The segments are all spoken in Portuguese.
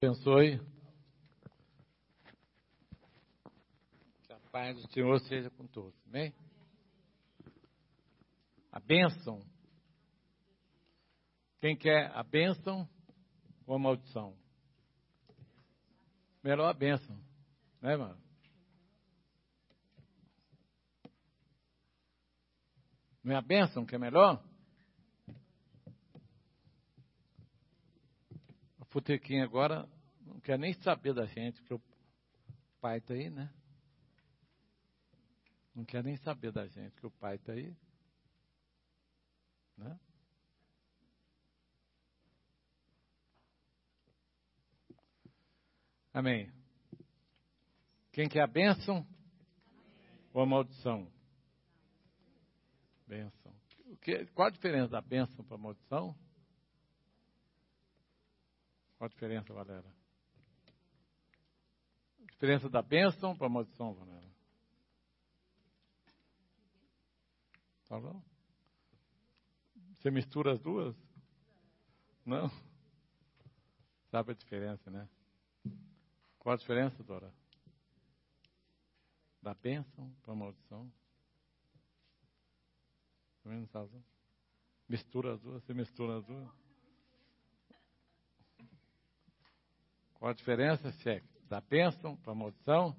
Abençoe. Que a paz do Senhor seja com todos. Amém? A bênção. Quem quer a bênção ou a maldição? Melhor a bênção. Né, mano? Não é a bênção que é melhor? O futequinho agora não quer nem saber da gente, porque o pai está aí, né? Não quer nem saber da gente, que o pai está aí. Né? Amém. Quem quer a bênção ou a maldição? Bênção. Qual a diferença da bênção para a maldição? Qual a diferença, Valéria? A diferença da bênção para a maldição, Valéria? Falou? Você mistura as duas? Não? Sabe a diferença, né? Qual a diferença, Dora? Da bênção para a maldição? Também não sabe? Mistura as duas? Você mistura as duas? Qual a diferença, chefe? Da bênção para a maldição?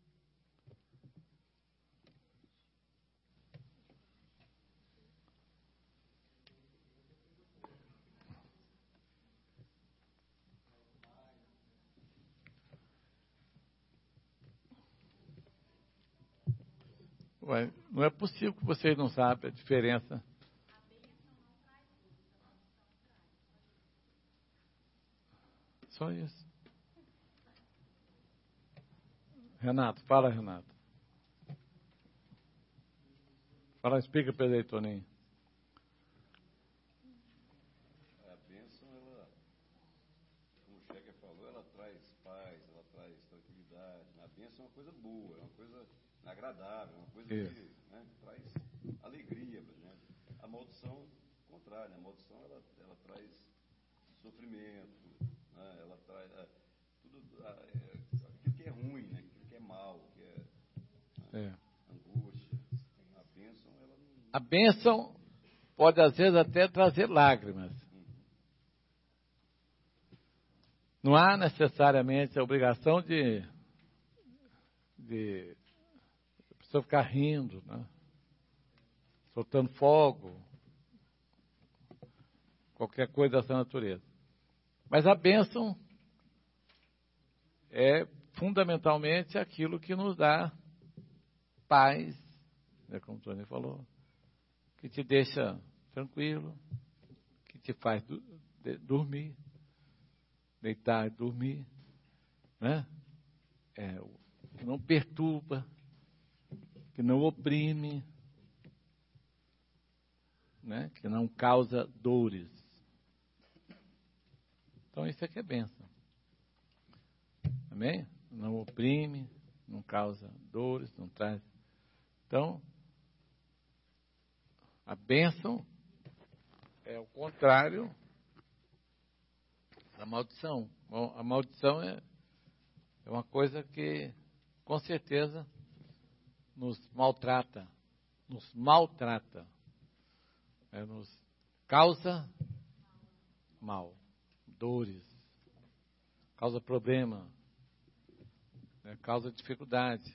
Ué, não é possível que vocês não saibam a diferença. Só isso. Renato, fala, Renato. Fala, explica para ele, Toninho. A bênção, ela, como o Checa falou, ela traz paz, ela traz tranquilidade. A bênção é uma coisa boa, é uma coisa agradável, é uma coisa que traz alegria para a gente. A maldição, ao contrário, a maldição ela traz sofrimento, né? Ela traz tudo aquilo que é ruim, né? Aquilo que é mal, que é angústia. A bênção, ela não... A bênção pode, às vezes, até trazer lágrimas. Não há necessariamente a obrigação de a pessoa ficar rindo, né? Soltando fogo, qualquer coisa dessa natureza. Mas a bênção é fundamentalmente aquilo que nos dá paz, né, como o Tony falou, que te deixa tranquilo, que te faz dormir, deitar e dormir, né? Que não perturba, que não oprime, né? Que não causa dores. Então isso aqui é bênção. Amém? Não oprime, não causa dores, não traz. Então, a bênção é o contrário da maldição. A maldição é uma coisa que, com certeza, nos maltrata, nos causa mal, dores, causa problema, né, causa dificuldade.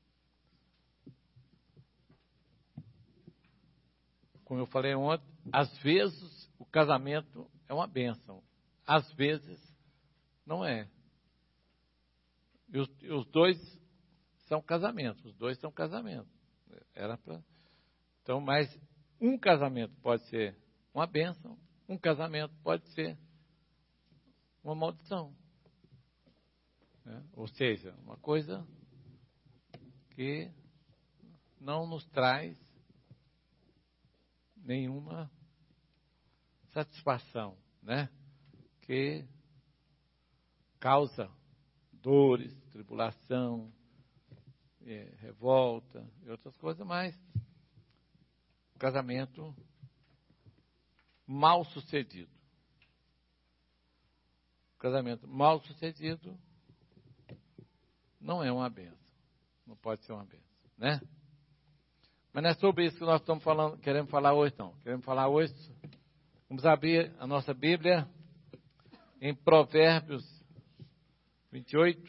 Como eu falei ontem, às vezes o casamento é uma bênção, às vezes não é. E os dois são casamentos, Então, mas um casamento pode ser uma bênção, um casamento pode ser uma maldição. Né? Ou seja, uma coisa que não nos traz nenhuma satisfação, né? Que causa dores, tribulação, revolta e outras coisas, mas casamento mal sucedido. casamento mal sucedido não é uma bênção. Não pode ser uma bênção, né? Mas não é sobre isso que nós estamos falando, queremos falar hoje, não. Queremos falar hoje, vamos abrir a nossa Bíblia em Provérbios 28.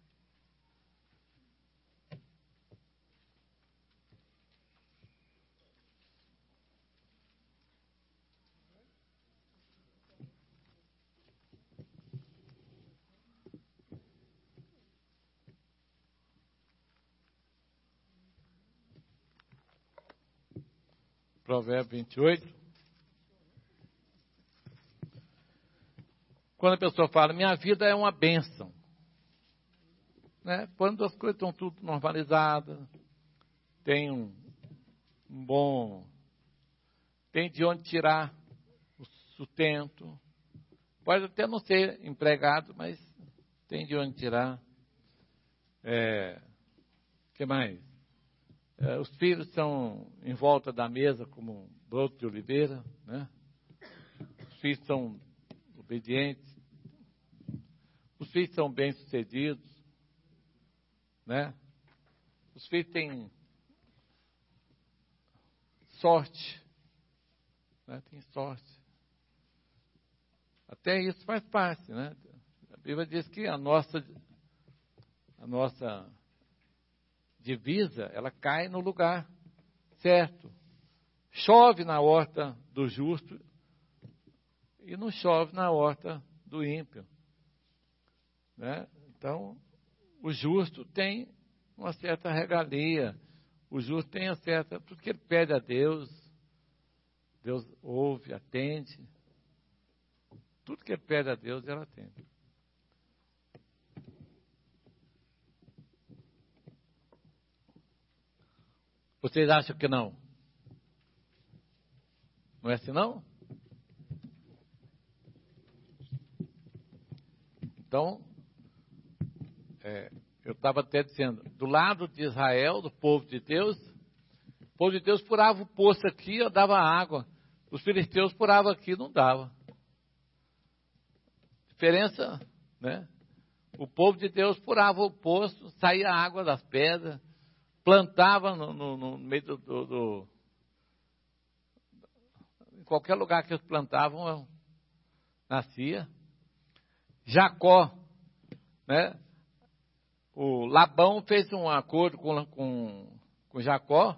Provérbio 28. Quando a pessoa fala, minha vida é uma bênção, né? Quando as coisas estão tudo normalizadas, tem um bom, tem de onde tirar o sustento, pode até não ser empregado, mas tem de onde tirar. Que mais? Os filhos estão em volta da mesa como um broto de oliveira, né? Os filhos são obedientes, os filhos são bem-sucedidos, né? Os filhos têm sorte, né? Tem sorte. Até isso faz parte, né? A Bíblia diz que a nossa divisa, ela cai no lugar certo. Chove na horta do justo e não chove na horta do ímpio, né? Então, o justo tem uma certa regalia, o justo tem a certa, tudo que ele pede a Deus, Deus ouve, atende, tudo que ele pede a Deus, ele atende. Vocês acham que não? Não é assim, não? Então, eu estava até dizendo, do lado de Israel, do povo de Deus, o povo de Deus furava o poço aqui, eu dava água. Os filisteus furavam aqui, não dava. Diferença, né? O povo de Deus furava o poço, saía água das pedras, plantava no meio em qualquer lugar que eles plantavam, nascia. Jacó, né? O Labão fez um acordo com Jacó,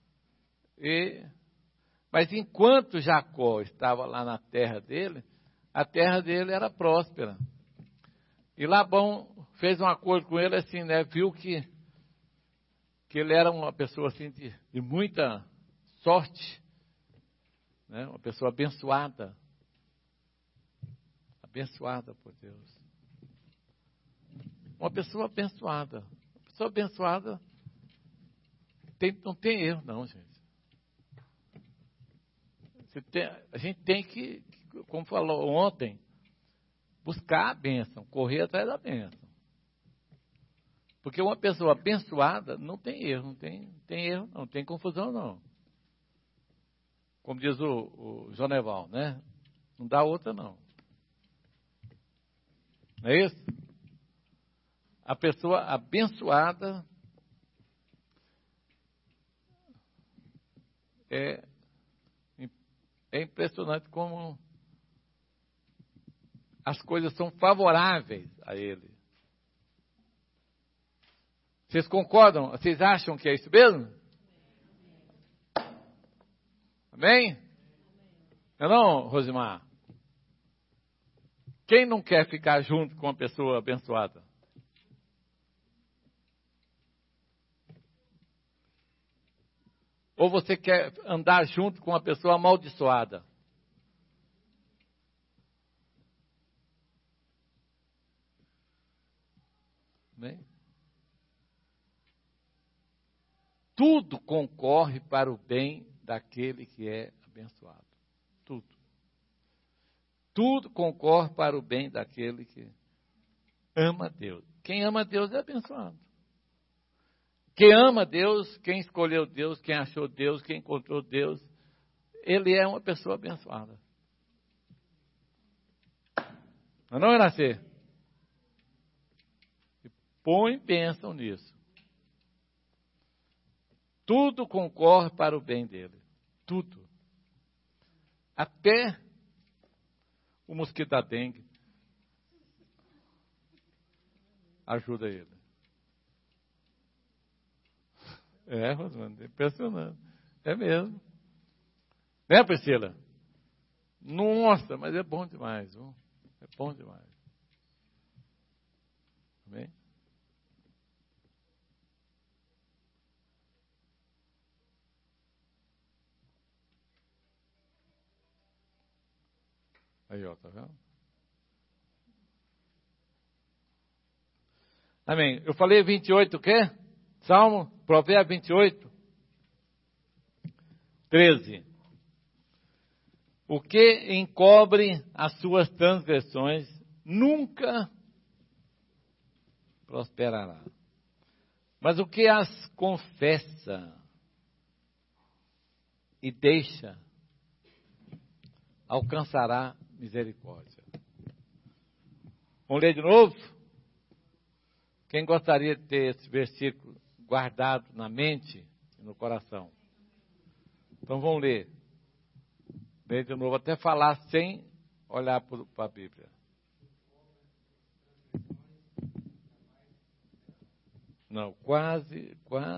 mas enquanto Jacó estava lá na terra dele, a terra dele era próspera. E Labão fez um acordo com ele assim, né? Viu que ele era uma pessoa assim de muita sorte, né? Uma pessoa abençoada por Deus. Uma pessoa abençoada. Uma pessoa abençoada não tem erro, não, gente. A gente tem que, como falou ontem, buscar a bênção, correr atrás da bênção. Porque uma pessoa abençoada não tem erro, não tem confusão, não. Como diz o Joneval, né? Não dá outra, não. Não é isso? A pessoa abençoada é impressionante como as coisas são favoráveis a ele. Vocês concordam? Vocês acham que é isso mesmo? Amém? Não, Rosimar? Quem não quer ficar junto com uma pessoa abençoada? Ou você quer andar junto com uma pessoa amaldiçoada? Bem? Tudo concorre para o bem daquele que é abençoado. Tudo. Tudo concorre para o bem daquele que ama Deus. Quem ama Deus é abençoado. Quem ama Deus, quem escolheu Deus, quem achou Deus, quem encontrou Deus, ele é uma pessoa abençoada. Não é, Renascer? põe bênção nisso. Tudo concorre para o bem dele. Tudo. Até o mosquito da dengue ajuda ele. É, Rosângela, é impressionante. É mesmo. Né, Priscila? Nossa, mas é bom demais. Viu? É bom demais. Amém? Aí, ó, tá vendo? Amém. Eu falei 28 o quê? Salmo, Provérbio 28, 13. O que encobre as suas transgressões nunca prosperará. Mas o que as confessa e deixa, alcançará misericórdia. Vamos ler de novo? Quem gostaria de ter esse versículo guardado na mente e no coração? Então vamos ler. Ler de novo, até falar sem olhar para a Bíblia. Não, quase.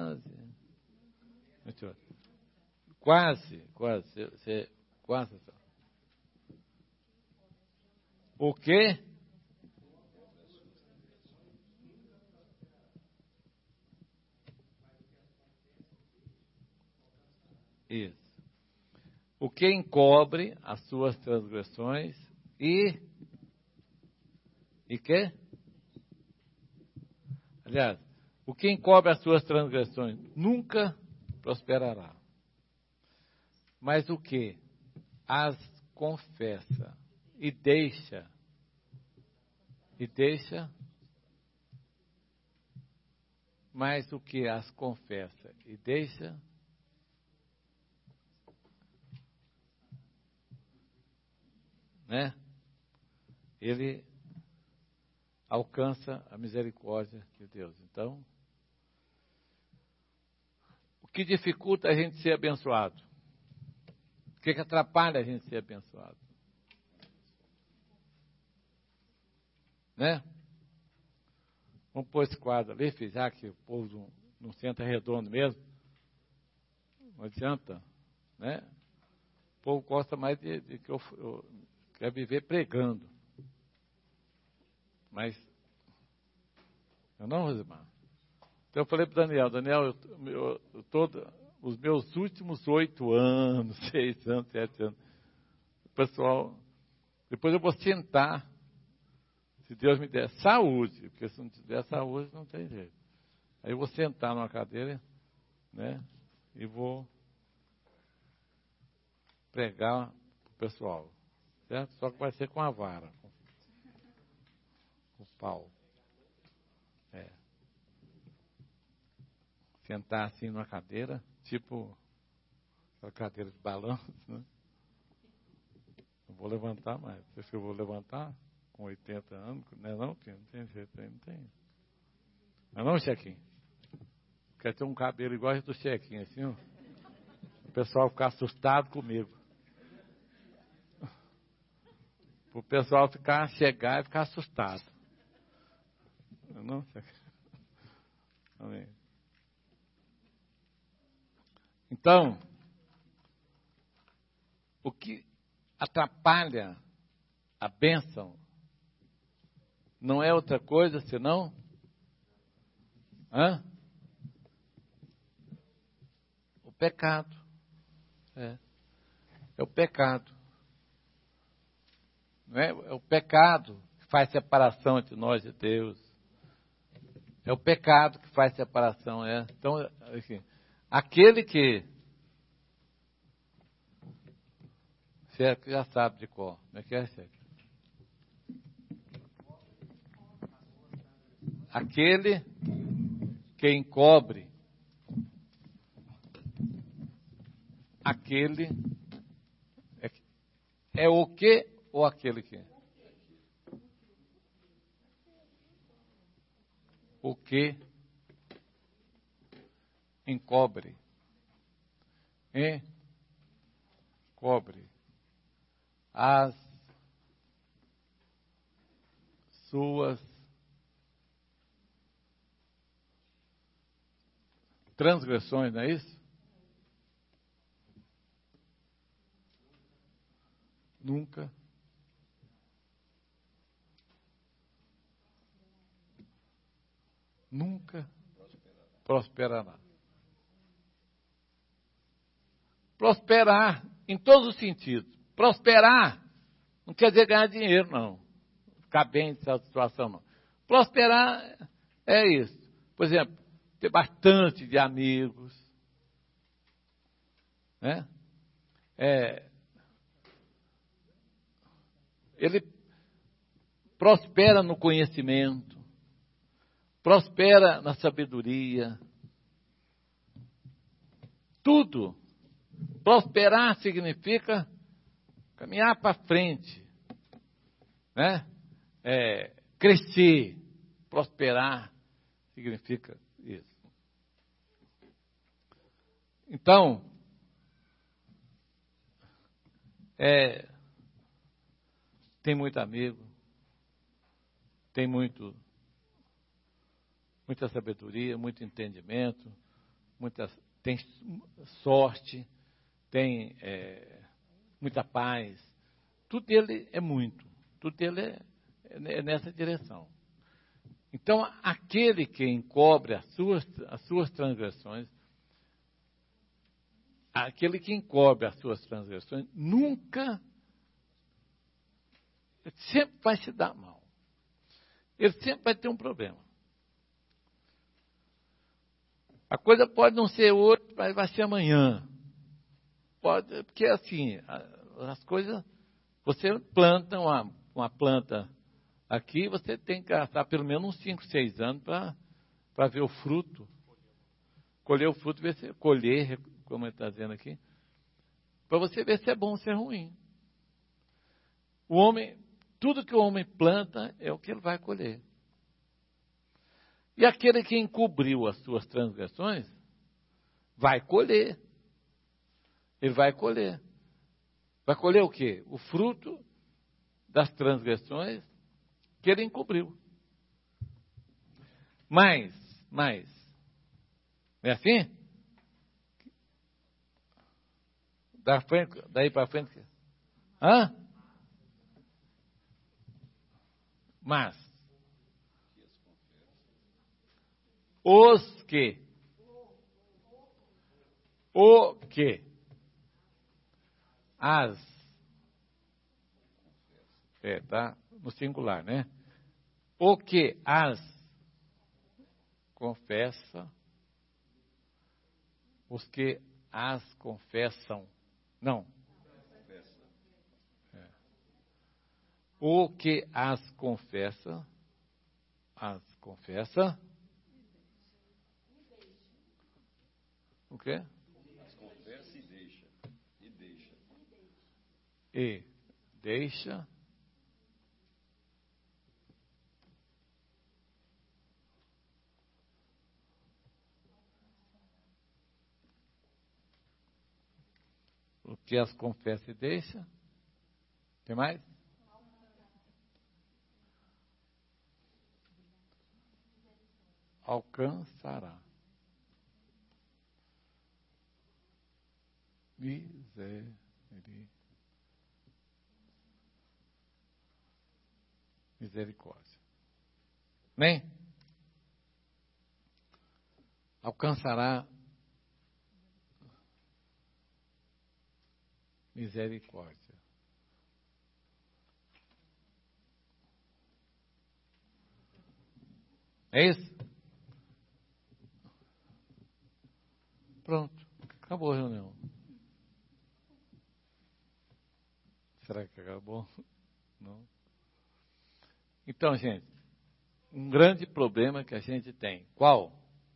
Quase. Quase. O quê? Isso. O que encobre as suas transgressões e quê? Aliás, o que encobre as suas transgressões nunca prosperará. Mas o que as confessa e deixa, mas o que as confessa e deixa, né? Ele alcança a misericórdia de Deus. Então, o que dificulta a gente ser abençoado? O que atrapalha a gente ser abençoado? Né? Vamos pôr esse quadro ali, já que o povo não senta redondo mesmo. Não adianta, né? O povo gosta mais de que eu quer viver pregando. Mas, não, Rosimar? Então eu falei para o Daniel, os meus últimos 8 anos, 6 anos, 7 anos, o pessoal, depois eu vou sentar, se Deus me der saúde, porque se não te der saúde, não tem jeito. Aí eu vou sentar numa cadeira, né, e vou pregar para o pessoal, certo? Só que vai ser com a vara, com o pau. Sentar assim numa cadeira, tipo aquela cadeira de balanço, né? Não vou levantar mais. Você acha que eu vou levantar com 80 anos? Não é não, que não tem jeito aí, não tem. Não é não, Chequinho? Quer ter um cabelo igual a do Chequinho, assim, ó. O pessoal ficar assustado comigo. O pessoal chegar e ficar assustado. Não é não, Chequinho? Amém. Então, o que atrapalha a bênção não é outra coisa senão o pecado. É o pecado. Não é? É o pecado que faz separação entre nós e Deus. É o pecado que faz separação. Então, assim, aquele que você já sabe de cor. Como é que é, Cheque? Aquele que encobre, aquele é o que ou aquele que? o que encobre as suas transgressões, não é isso? Nunca prosperará. Prosperar em todos os sentidos. Prosperar não quer dizer ganhar dinheiro, não. Ficar bem nessa situação, não. Prosperar é isso. Por exemplo, ter bastante de amigos, né? Ele prospera no conhecimento, prospera na sabedoria. Tudo. Prosperar significa caminhar para frente, né? Crescer, prosperar significa isso. Então, tem muito amigo, tem muita sabedoria, muito entendimento, tem sorte, tem muita paz. Tudo dele é muito, tudo dele é nessa direção. Então, aquele que encobre as suas transgressões, nunca, sempre vai se dar mal. Ele sempre vai ter um problema. A coisa pode não ser hoje, mas vai ser amanhã. Pode, porque assim, as coisas, você planta uma planta aqui, você tem que gastar pelo menos uns 5, 6 anos para ver o fruto. Colher o fruto, colher, como ele está dizendo aqui, para você ver se é bom ou se é ruim. Tudo que o homem planta é o que ele vai colher. E aquele que encobriu as suas transgressões, vai colher. Ele vai colher. Vai colher o quê? O fruto das transgressões que ele encobriu. Mas, não é assim? Daí para frente. Hã? Mas o que as tá no singular, né? O que as confessa, os que as confessam, não. O que as confessa, o quê? As confessa e deixa. E deixa. O que as confessa e deixa. Tem mais? Alcançará misericórdia. Nem? Alcançará misericórdia. É isso? Pronto. Acabou a reunião. Será que acabou? Não. Então, gente, um grande problema que a gente tem. Qual?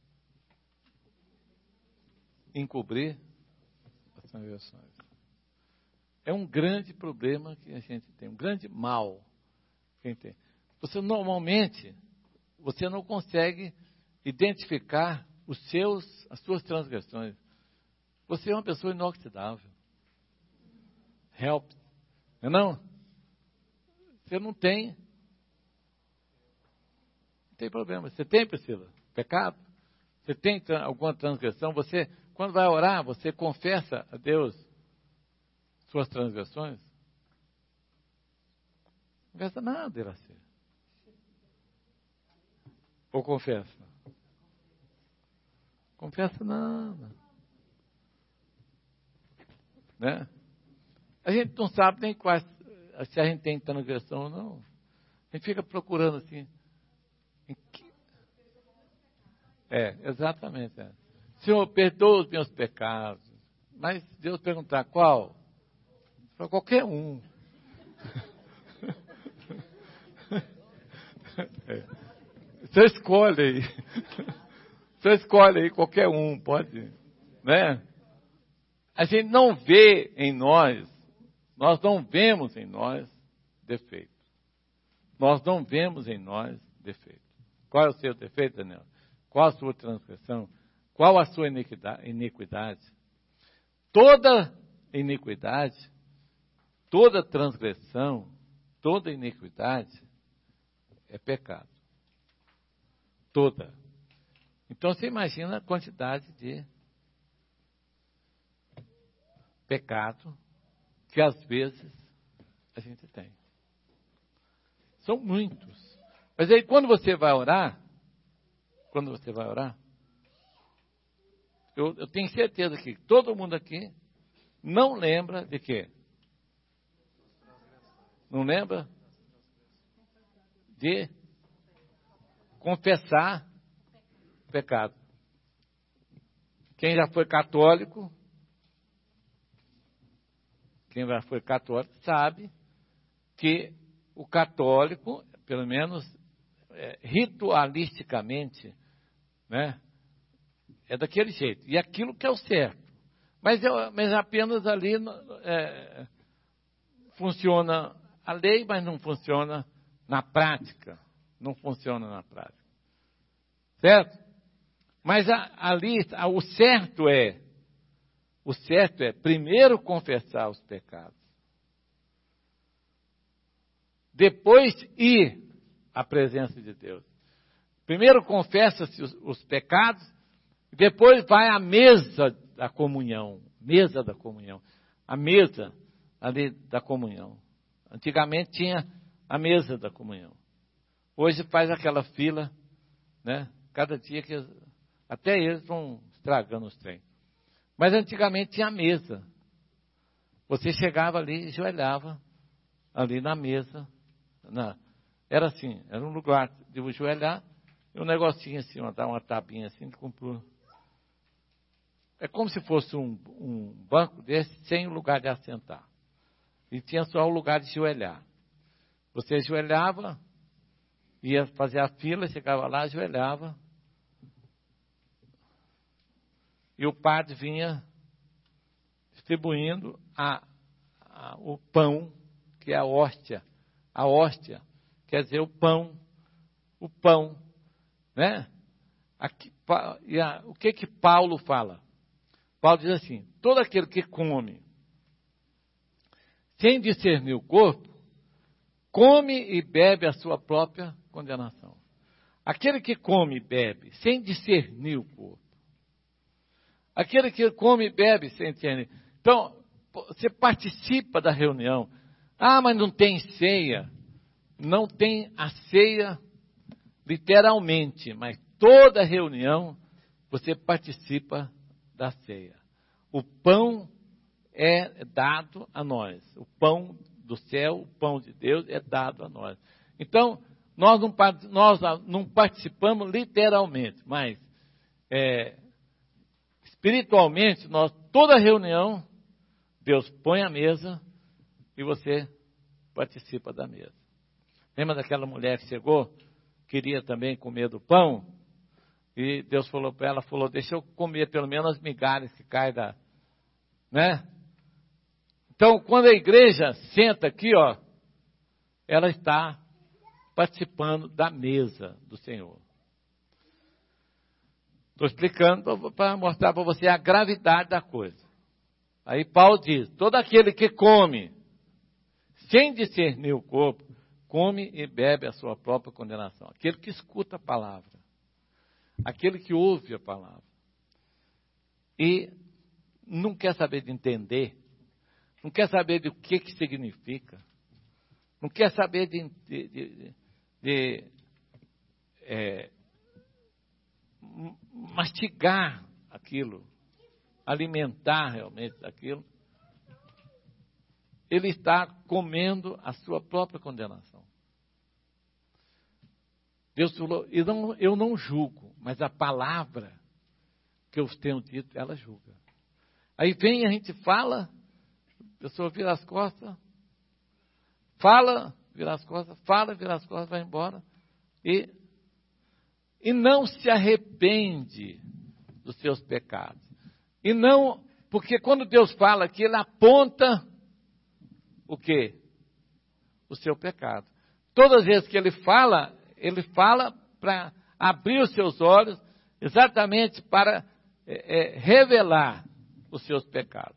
Encobrir as transgressões. É um grande problema que a gente tem, um grande mal que a gente tem. Você normalmente, você não consegue identificar as suas transgressões. Você é uma pessoa inoxidável. Help. Não? Você não tem problema. Você tem, Priscila, pecado? Você tem alguma transgressão? Você, quando vai orar, você confessa a Deus suas transgressões? Não confessa nada, Iracema. Ou confessa? Confessa nada. Né? A gente não sabe nem quais, se a gente tem transgressão ou não. A gente fica procurando assim. Exatamente. Senhor, perdoa os meus pecados. Mas Deus perguntar qual? Para qualquer um. Você escolhe aí. Você escolhe aí qualquer um, pode. Né? A gente não vê em nós não vemos em nós defeitos. Nós não vemos em nós defeitos. Qual é o seu defeito, Daniel? Qual a sua transgressão? Qual a sua iniquidade? Toda iniquidade, toda transgressão, toda iniquidade é pecado. Toda. Então você imagina a quantidade de pecado que às vezes a gente tem. São muitos. Mas aí quando você vai orar, eu tenho certeza que todo mundo aqui não lembra de quê? Não lembra de confessar o pecado. Quem já foi católico sabe que o católico, pelo menos ritualisticamente, né, é daquele jeito. E aquilo que é o certo. Mas apenas ali funciona a lei, mas não funciona na prática. Não funciona na prática. Certo? Mas ali, o certo é primeiro confessar os pecados. Depois ir à presença de Deus. Primeiro confessa-se os pecados, depois vai à mesa da comunhão. Mesa da comunhão. A mesa ali da comunhão. Antigamente tinha a mesa da comunhão. Hoje faz aquela fila, né? Cada dia que até eles vão estragando os trem. Mas antigamente tinha a mesa. Você chegava ali e ajoelhava ali na mesa. Era assim, era um lugar de ajoelhar e um negocinho assim, dar uma tabinha assim, comprou. É como se fosse um banco desse sem lugar de assentar. E tinha só o lugar de ajoelhar. Você ajoelhava, ia fazer a fila, chegava lá, ajoelhava. E o padre vinha distribuindo o pão, que é a hóstia. A hóstia quer dizer o pão, né? O que Paulo fala? Paulo diz assim, todo aquele que come sem discernir o corpo, come e bebe a sua própria condenação. Aquele que come e bebe sem discernir o corpo, aquele que come e bebe sem discernir. Então, você participa da reunião. Ah, mas não tem ceia. Não tem a ceia literalmente, mas toda reunião você participa da ceia. O pão é dado a nós. O pão do céu, o pão de Deus é dado a nós. Então, nós não participamos literalmente, mas espiritualmente, toda reunião, Deus põe a mesa e você participa da mesa. Lembra daquela mulher que chegou, queria também comer do pão? E Deus falou para ela, deixa eu comer pelo menos as migalhas que caem né? Então, quando a igreja senta aqui, ela está participando da mesa do Senhor. Estou explicando para mostrar para você a gravidade da coisa. Aí Paulo diz, todo aquele que come, sem discernir o corpo, come e bebe a sua própria condenação. Aquele que escuta a palavra. Aquele que ouve a palavra. E não quer saber de entender. Não quer saber de o que significa. Não quer saber de mastigar aquilo. Alimentar realmente aquilo. Ele está comendo a sua própria condenação. Deus falou, eu não julgo, mas a palavra que eu tenho dito, ela julga. Aí vem, a gente fala, a pessoa vira as costas, fala, vira as costas, vai embora, e não se arrepende dos seus pecados. E não, porque quando Deus fala aqui, Ele aponta o quê? O seu pecado. Todas as vezes que Ele fala para abrir os seus olhos, exatamente para revelar os seus pecados.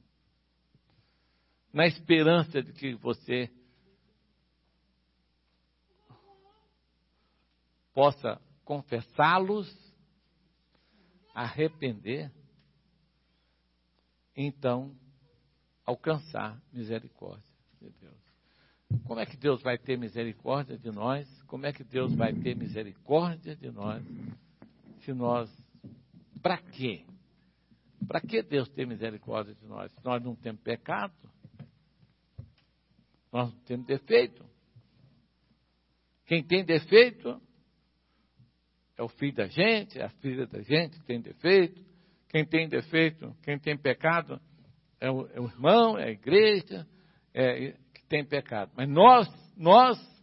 Na esperança de que você possa confessá-los, arrepender, então alcançar misericórdia de Deus. Como é que Deus vai ter misericórdia de nós? Como é que Deus vai ter misericórdia de nós? Se nós, para quê? Para que Deus ter misericórdia de nós? Se nós não temos pecado, nós não temos defeito. Quem tem defeito é o filho da gente, é a filha da gente que tem defeito. Quem tem defeito, quem tem pecado, é o irmão, é a igreja, que tem pecado. Mas nós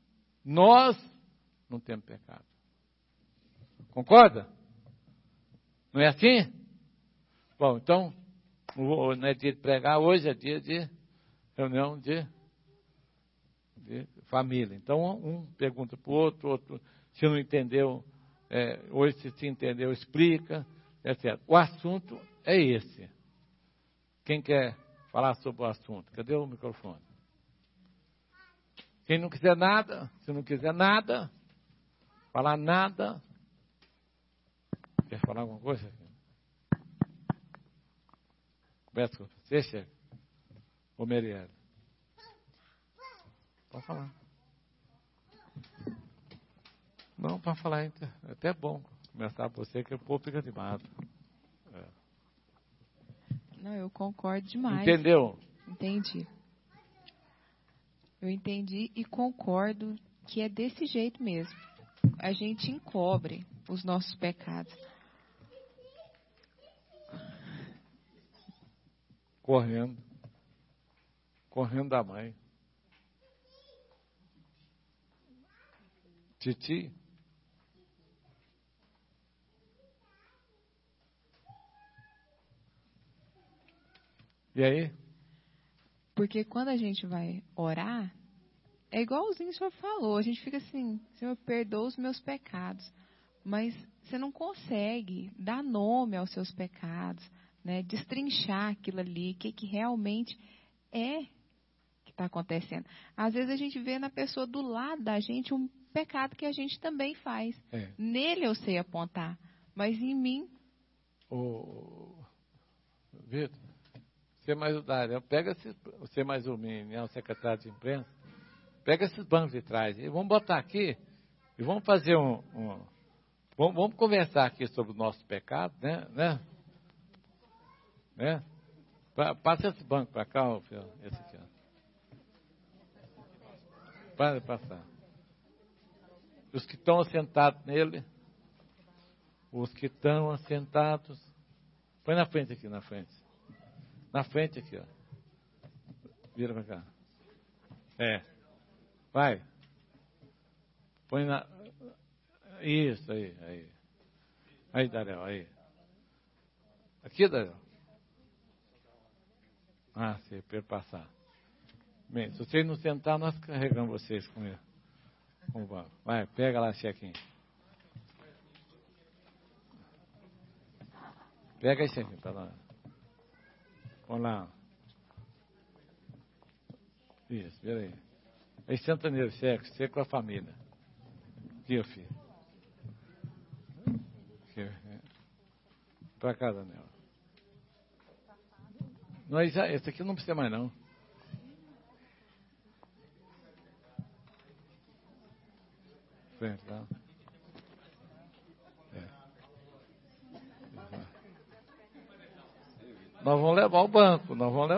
não temos pecado. Concorda? Não é assim? Bom, então, não é dia de pregar, hoje é dia de reunião de família. Então, um pergunta para o outro, se não entendeu, hoje se entendeu, explica, etc. O assunto é esse. Quem quer falar sobre o assunto? Cadê o microfone? Quem não quiser nada, se não quiser nada, falar nada. Quer falar alguma coisa? Começa com você, chefe. Ô, Merielle. Pode falar. Não, para falar, é até bom começar por você, que o povo fica animado. Não, eu concordo demais. Entendeu? Entendi. Eu entendi e concordo que é desse jeito mesmo. A gente encobre os nossos pecados. Correndo da mãe. Titi. E aí? Porque quando a gente vai orar, é igualzinho o senhor falou. A gente fica assim, Senhor, perdoa os meus pecados. Mas você não consegue dar nome aos seus pecados, né? Destrinchar aquilo ali, o que realmente é que está acontecendo. Às vezes a gente vê na pessoa do lado da gente um pecado que a gente também faz. Nele eu sei apontar, mas em mim... Vitor, você mais o Dário, pega você mais o menino, o secretário de imprensa, pega esses bancos de trás e vamos botar aqui e vamos fazer vamos conversar aqui sobre o nosso pecado, né? Passa esse banco para cá, esse aqui, ó. Para passar. Os que estão assentados nele, põe na frente aqui, na frente aqui, ó. Vira para cá. Vai. Põe na... Isso, aí. Aí, Daniel, aí. Aqui, Daniel. Sim, para ele passar. Bem, se vocês não sentar, nós carregamos vocês com ele. Vai, pega lá, chequinho. Pega esse aqui para nós. Vamos lá. Isso, vira aí. Aí senta nele, você com a família. Aqui, ó, filho. Aqui, para cá, Daniel. Não, esse aqui não precisa mais, não. Frente, tá? Nós vamos levar o banco,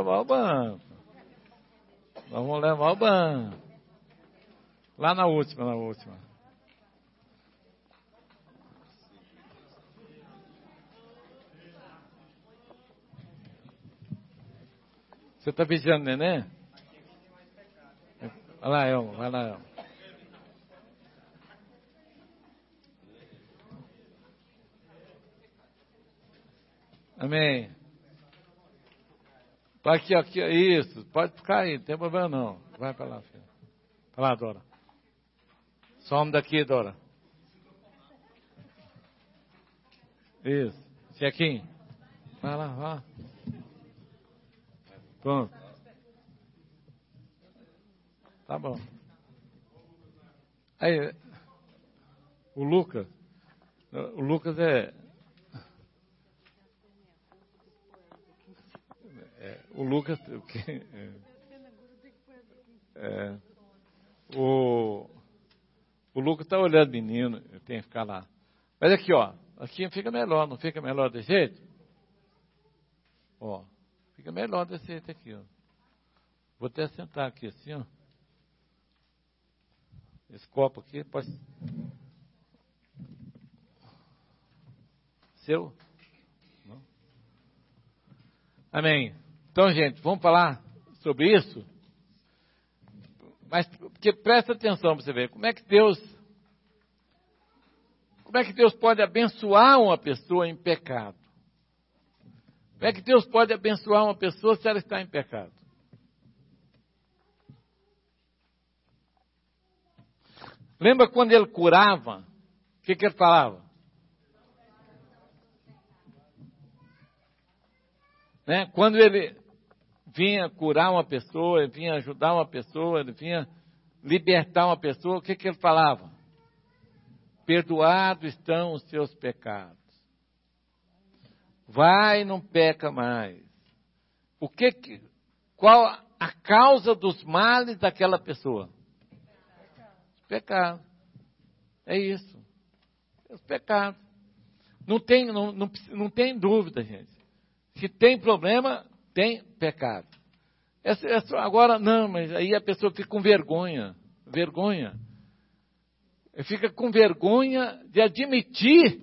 Lá na última. Você está vigiando o neném? Vai lá, Elmo. Amém. Aqui, isso. Pode ficar aí, não tem problema não. Vai para lá, filho. Vai lá, Dora. Some daqui, Dora. Isso. Chequinho. Vai lá, vá. Pronto. Tá bom. Aí, o Lucas o Lucas está olhando o menino, eu tenho que ficar lá. Mas aqui, ó, aqui fica melhor, não fica melhor desse jeito? Ó, fica melhor desse jeito aqui, ó. Vou até sentar aqui assim, ó. Esse copo aqui pode... Seu? Não? Amém. Então, gente, vamos falar sobre isso? Mas, porque presta atenção para você ver, como é que Deus pode abençoar uma pessoa em pecado? Como é que Deus pode abençoar uma pessoa se ela está em pecado? Lembra quando ele curava? O que ele falava? Né? Quando ele vinha curar uma pessoa, ele vinha ajudar uma pessoa, ele vinha libertar uma pessoa, o que ele falava? Perdoados estão os seus pecados. Vai e não peca mais. Qual a causa dos males daquela pessoa? Pecado. É isso. Os pecados. Não tem dúvida, gente. Se tem problema, tem pecado. Agora, não, mas aí a pessoa fica com vergonha. Fica com vergonha de admitir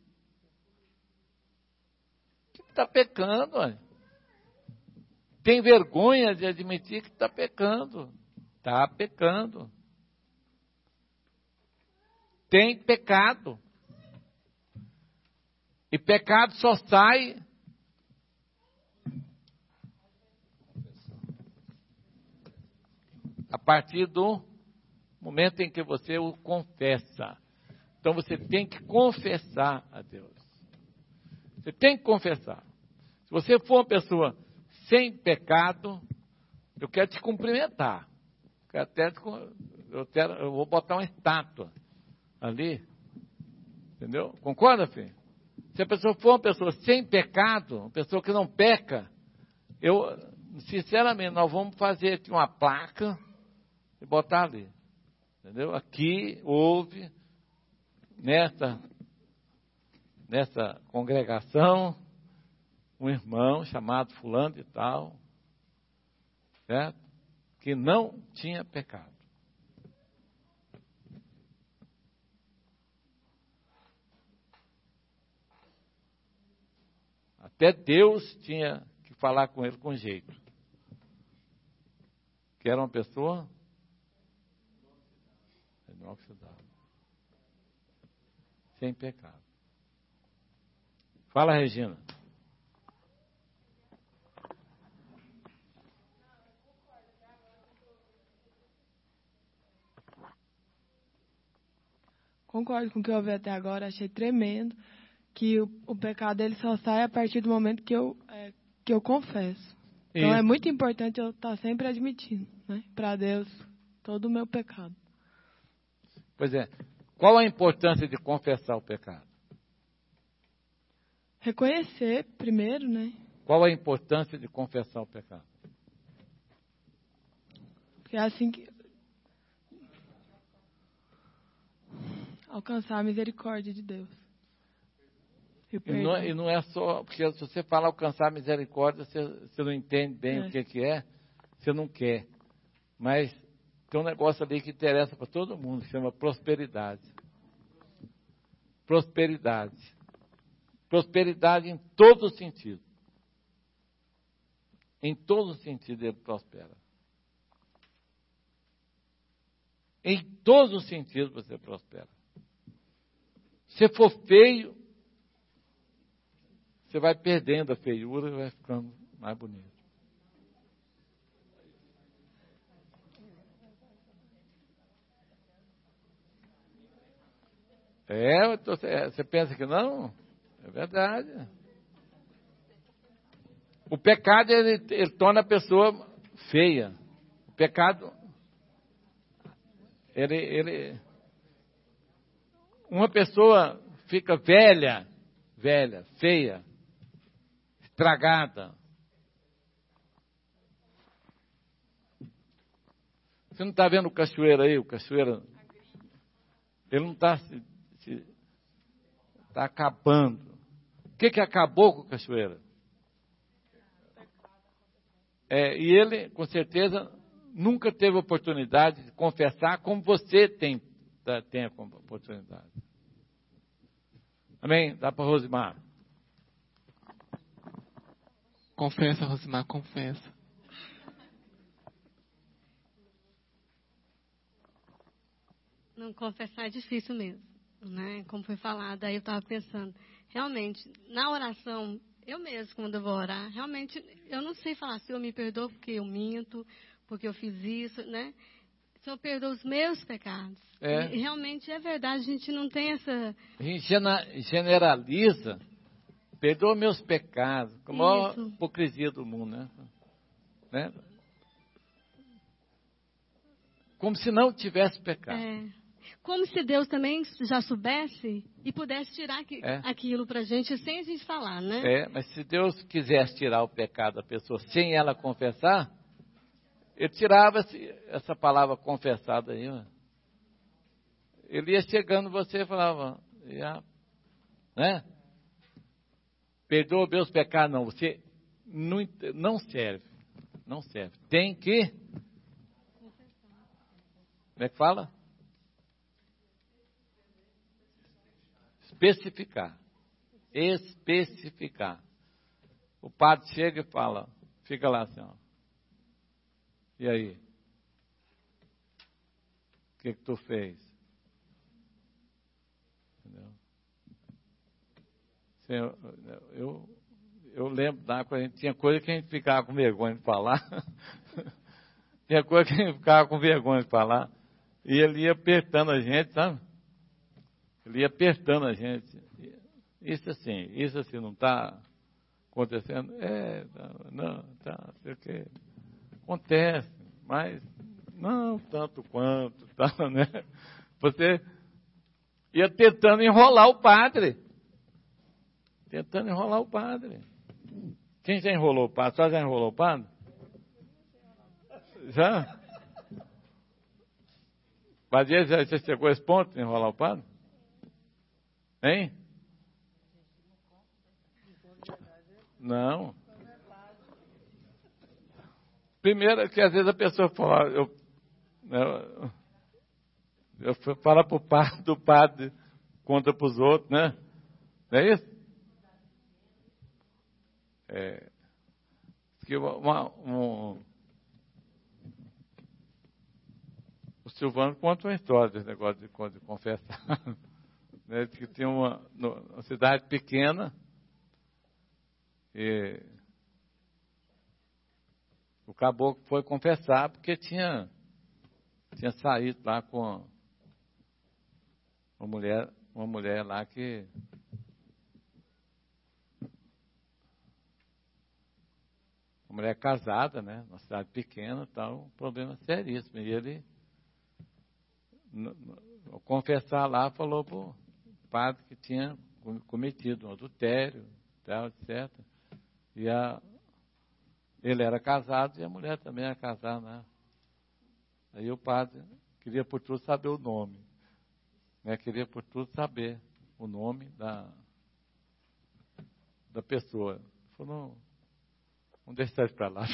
que está pecando. Olha. Tem vergonha de admitir que está pecando. Está pecando. Tem pecado. E pecado só sai a partir do momento em que você o confessa. Então você tem que confessar a Deus. Você tem que confessar. Se você for uma pessoa sem pecado, eu quero te cumprimentar. Eu vou botar uma estátua ali. Entendeu? Concorda, filho? Se a pessoa for uma pessoa sem pecado, uma pessoa que não peca, sinceramente, nós vamos fazer aqui uma placa e botar ali. Entendeu? Aqui houve, nessa congregação, um irmão chamado fulano e tal, certo? Que não tinha pecado. Até Deus tinha que falar com ele com jeito. Que era uma pessoa inoxidável. Sem pecado. Fala, Regina. Concordo com o que eu ouvi até agora, achei tremendo. que o pecado ele só sai a partir do momento que eu confesso. Então Isso. é muito importante eu estar sempre admitindo, né, para Deus todo o meu pecado. Pois é. Qual a importância de confessar o pecado? Reconhecer primeiro, né? Qual a importância de confessar o pecado? Porque é assim que alcançar a misericórdia de Deus. E não é só, porque se você fala alcançar a misericórdia, você não entende bem o que é, você não quer. Mas tem um negócio ali que interessa para todo mundo, que chama prosperidade. Prosperidade. Prosperidade em todo sentido. Em todo sentido ele prospera. Em todos os sentidos você prospera. Se for feio, você vai perdendo a feiura e vai ficando mais bonito. Você pensa que não? É verdade. O pecado, ele torna a pessoa feia. O pecado, uma pessoa fica velha, feia, estragada. Você não está vendo o cachoeiro aí? O cachoeiro, ele não está está acabando. O que acabou com o cachoeiro? E ele, com certeza, nunca teve oportunidade de confessar como você tem a oportunidade. Amém? Dá para Rosimar. Confessa, Rosimar, confessa. Não, confessar é difícil mesmo, né? Como foi falado, aí eu estava pensando, realmente, na oração, eu mesmo, quando eu vou orar, realmente, eu não sei falar, Senhor, me perdoa porque eu minto, porque eu fiz isso, né? Senhor, perdoa os meus pecados. E realmente é verdade, a gente não tem essa... A gente generaliza, perdoa meus pecados, com a maior hipocrisia do mundo, né? Como se não tivesse pecado. Como se Deus também já soubesse e pudesse tirar aquilo para a gente sem a gente falar, né? Mas se Deus quisesse tirar o pecado da pessoa sem ela confessar, Ele tirava essa palavra confessada aí. Ele ia chegando você e falava, né? Perdoa meus pecados. Não, você não serve. Não serve. Tem que... Como é que fala? Especificar. O padre chega e fala, fica lá assim, ó. E aí? O que tu fez? Entendeu? Eu lembro da quando a gente tinha coisa que a gente ficava com vergonha de falar. Tinha coisa que a gente ficava com vergonha de falar. E ele ia apertando a gente, sabe? Ele ia apertando a gente. Isso assim, não está acontecendo? Não sei o que. Acontece, mas não tanto quanto, tá, né? Você ia tentando enrolar o padre. Quem já enrolou o padre? Só já enrolou o padre? Já? Mas já chegou a esse ponto de enrolar o padre? Hein? Não. Primeiro, que às vezes a pessoa fala, eu falo para o padre, do padre conta para os outros, né? Não é isso? Que o Silvano conta uma história desse negócio de confessar. Né? Que tinha uma cidade pequena e o caboclo foi confessar porque tinha saído lá com uma mulher lá que a mulher casada, né? Numa cidade pequena, tal, um problema seríssimo. E ele, ao confessar lá, falou para o padre que tinha cometido um adultério, tal, etc. E ele era casado e a mulher também era casada, né? Aí o padre queria por tudo saber o nome, né? Queria por tudo saber o nome da pessoa. Ele falou, não deixar isso para lá,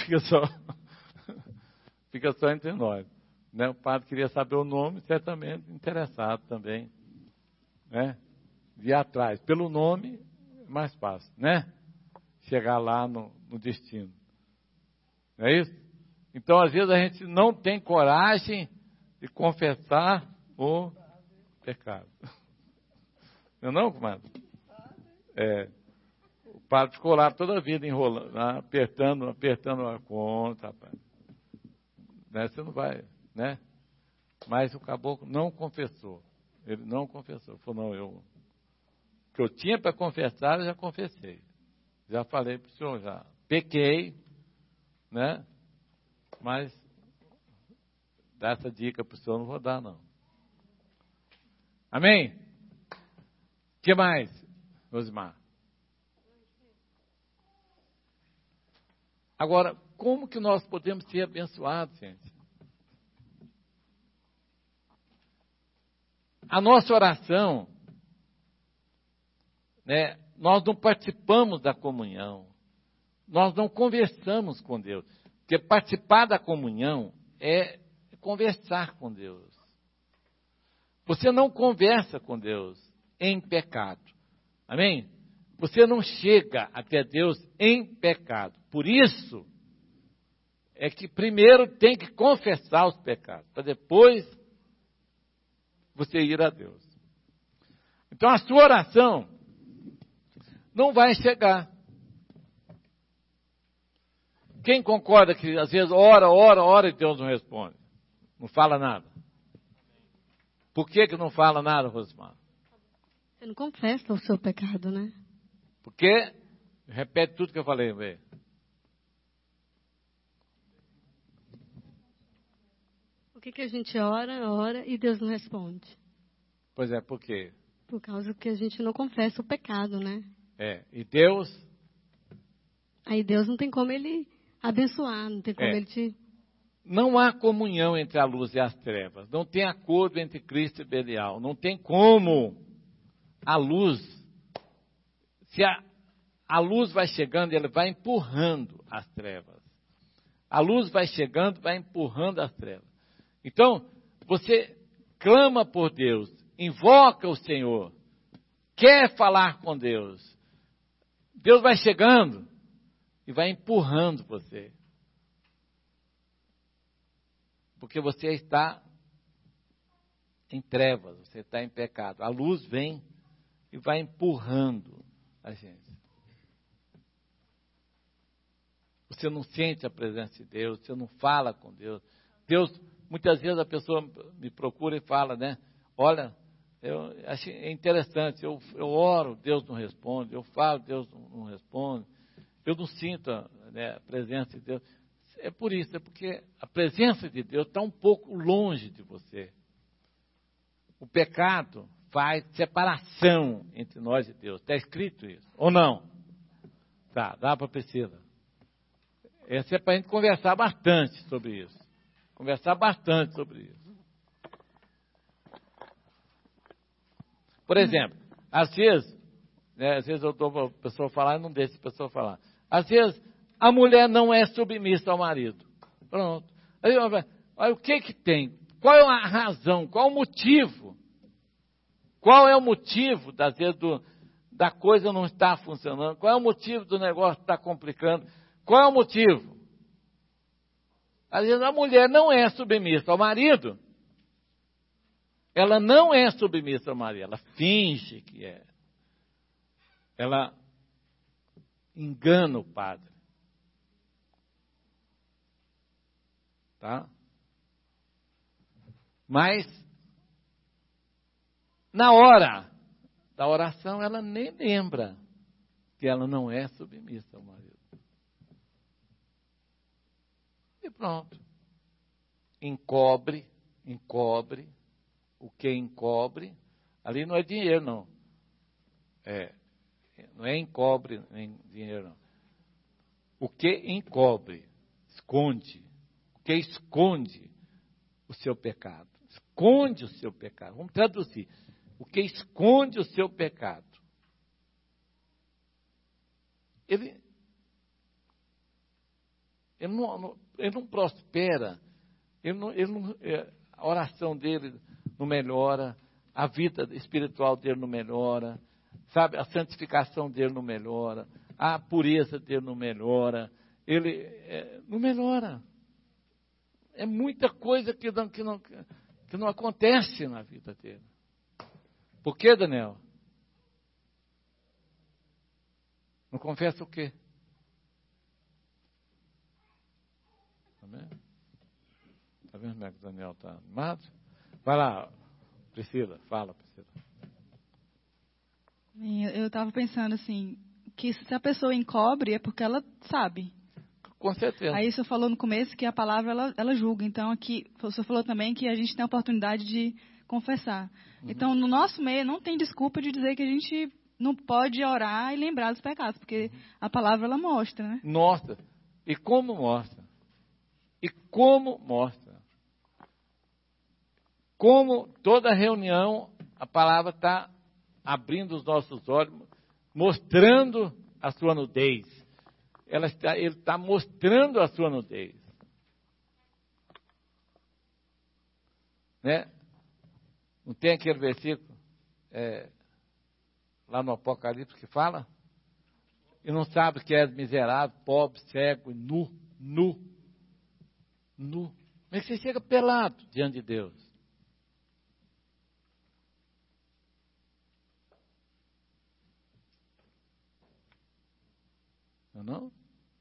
fica só entre nós. Né? O padre queria saber o nome, certamente interessado também, né? De ir atrás. Pelo nome, é mais fácil, né? Chegar lá no destino. Não é isso? Então, às vezes, a gente não tem coragem de confessar o pecado. Não, comadre? O padre ficou lá toda a vida enrolando, lá, apertando a conta, rapaz. Né? Você não vai, né? Mas o caboclo não confessou. Ele não confessou. Ele falou, não, o que eu tinha para confessar, eu já confessei. Já falei para o senhor, já pequei, né? Mas dar essa dica para o senhor não vou dar, não. Amém? O que mais, Rosimar? Agora, como que nós podemos ser abençoados, gente? A nossa oração, né, nós não participamos da comunhão, nós não conversamos com Deus, porque participar da comunhão é conversar com Deus. Você não conversa com Deus em pecado, amém? Você não chega até Deus em pecado. Por isso, é que primeiro tem que confessar os pecados, para depois você ir a Deus. Então, a sua oração não vai chegar. Quem concorda que às vezes ora e Deus não responde? Não fala nada. Por que não fala nada, Rosimar? Você não confessa o seu pecado, né? Porque, repete tudo que eu falei, velho. Por que a gente ora e Deus não responde? Pois é, por quê? Por causa que a gente não confessa o pecado, né? E Deus? Aí Deus não tem como Ele abençoar, não tem como Ele te... Não há comunhão entre a luz e as trevas. Não tem acordo entre Cristo e Belial. Não tem como a luz... Se a luz vai chegando, ele vai empurrando as trevas. A luz vai chegando, vai empurrando as trevas. Então, você clama por Deus, invoca o Senhor, quer falar com Deus. Deus vai chegando e vai empurrando você. Porque você está em trevas, você está em pecado. A luz vem e vai empurrando a gente. Você não sente a presença de Deus, você não fala com Deus. Deus, muitas vezes a pessoa me procura e fala, né? Olha, eu achei interessante, eu oro, Deus não responde, eu falo, Deus não responde, eu não sinto a presença de Deus. É por isso, é porque a presença de Deus está um pouco longe de você. O pecado faz separação entre nós e Deus. Está escrito isso, ou não? Tá, dá para Priscila. Essa é para a gente conversar bastante sobre isso. Conversar bastante sobre isso. Por exemplo, às vezes eu dou para a pessoa falar e não deixo a pessoa falar. Às vezes, a mulher não é submissa ao marido. Pronto. Aí, olha, o que tem? Qual é a razão? Qual o motivo? Qual é o motivo, às vezes, da coisa não estar funcionando? Qual é o motivo do negócio estar complicando? Qual é o motivo? Às vezes a mulher não é submissa ao marido. Ela não é submissa ao marido. Ela finge que é. Ela engana o padre. Tá? Mas, na hora da oração, ela nem lembra que ela não é submissa ao marido. E pronto. Encobre. O que encobre, ali não é dinheiro, não. Não é encobre nem dinheiro, não. O que encobre, esconde. O que esconde o seu pecado. Esconde o seu pecado. Vamos traduzir. O que esconde o seu pecado. Ele não prospera. A oração dele não melhora. A vida espiritual dele não melhora. Sabe, a santificação dele não melhora. A pureza dele não melhora. Ele não melhora. É muita coisa que não acontece na vida dele. Por quê, Daniel? Não confessa o quê? Amém? Está vendo como é que o Daniel está animado? Vai lá, Priscila. Fala, Priscila. Eu estava pensando assim, que se a pessoa encobre é porque ela sabe. Com certeza. Aí o senhor falou no começo que a palavra ela julga. Então aqui, o senhor falou também que a gente tem a oportunidade de confessar. Então no nosso meio não tem desculpa de dizer que a gente não pode orar e lembrar dos pecados, porque a palavra ela mostra, né? Mostra. E como mostra? Como toda reunião, a palavra está abrindo os nossos olhos, mostrando a sua nudez. Ele está mostrando a sua nudez. Né? Não tem aquele versículo lá no Apocalipse que fala? E não sabe que é miserável, pobre, cego, nu. Como é que você chega pelado diante de Deus? Não?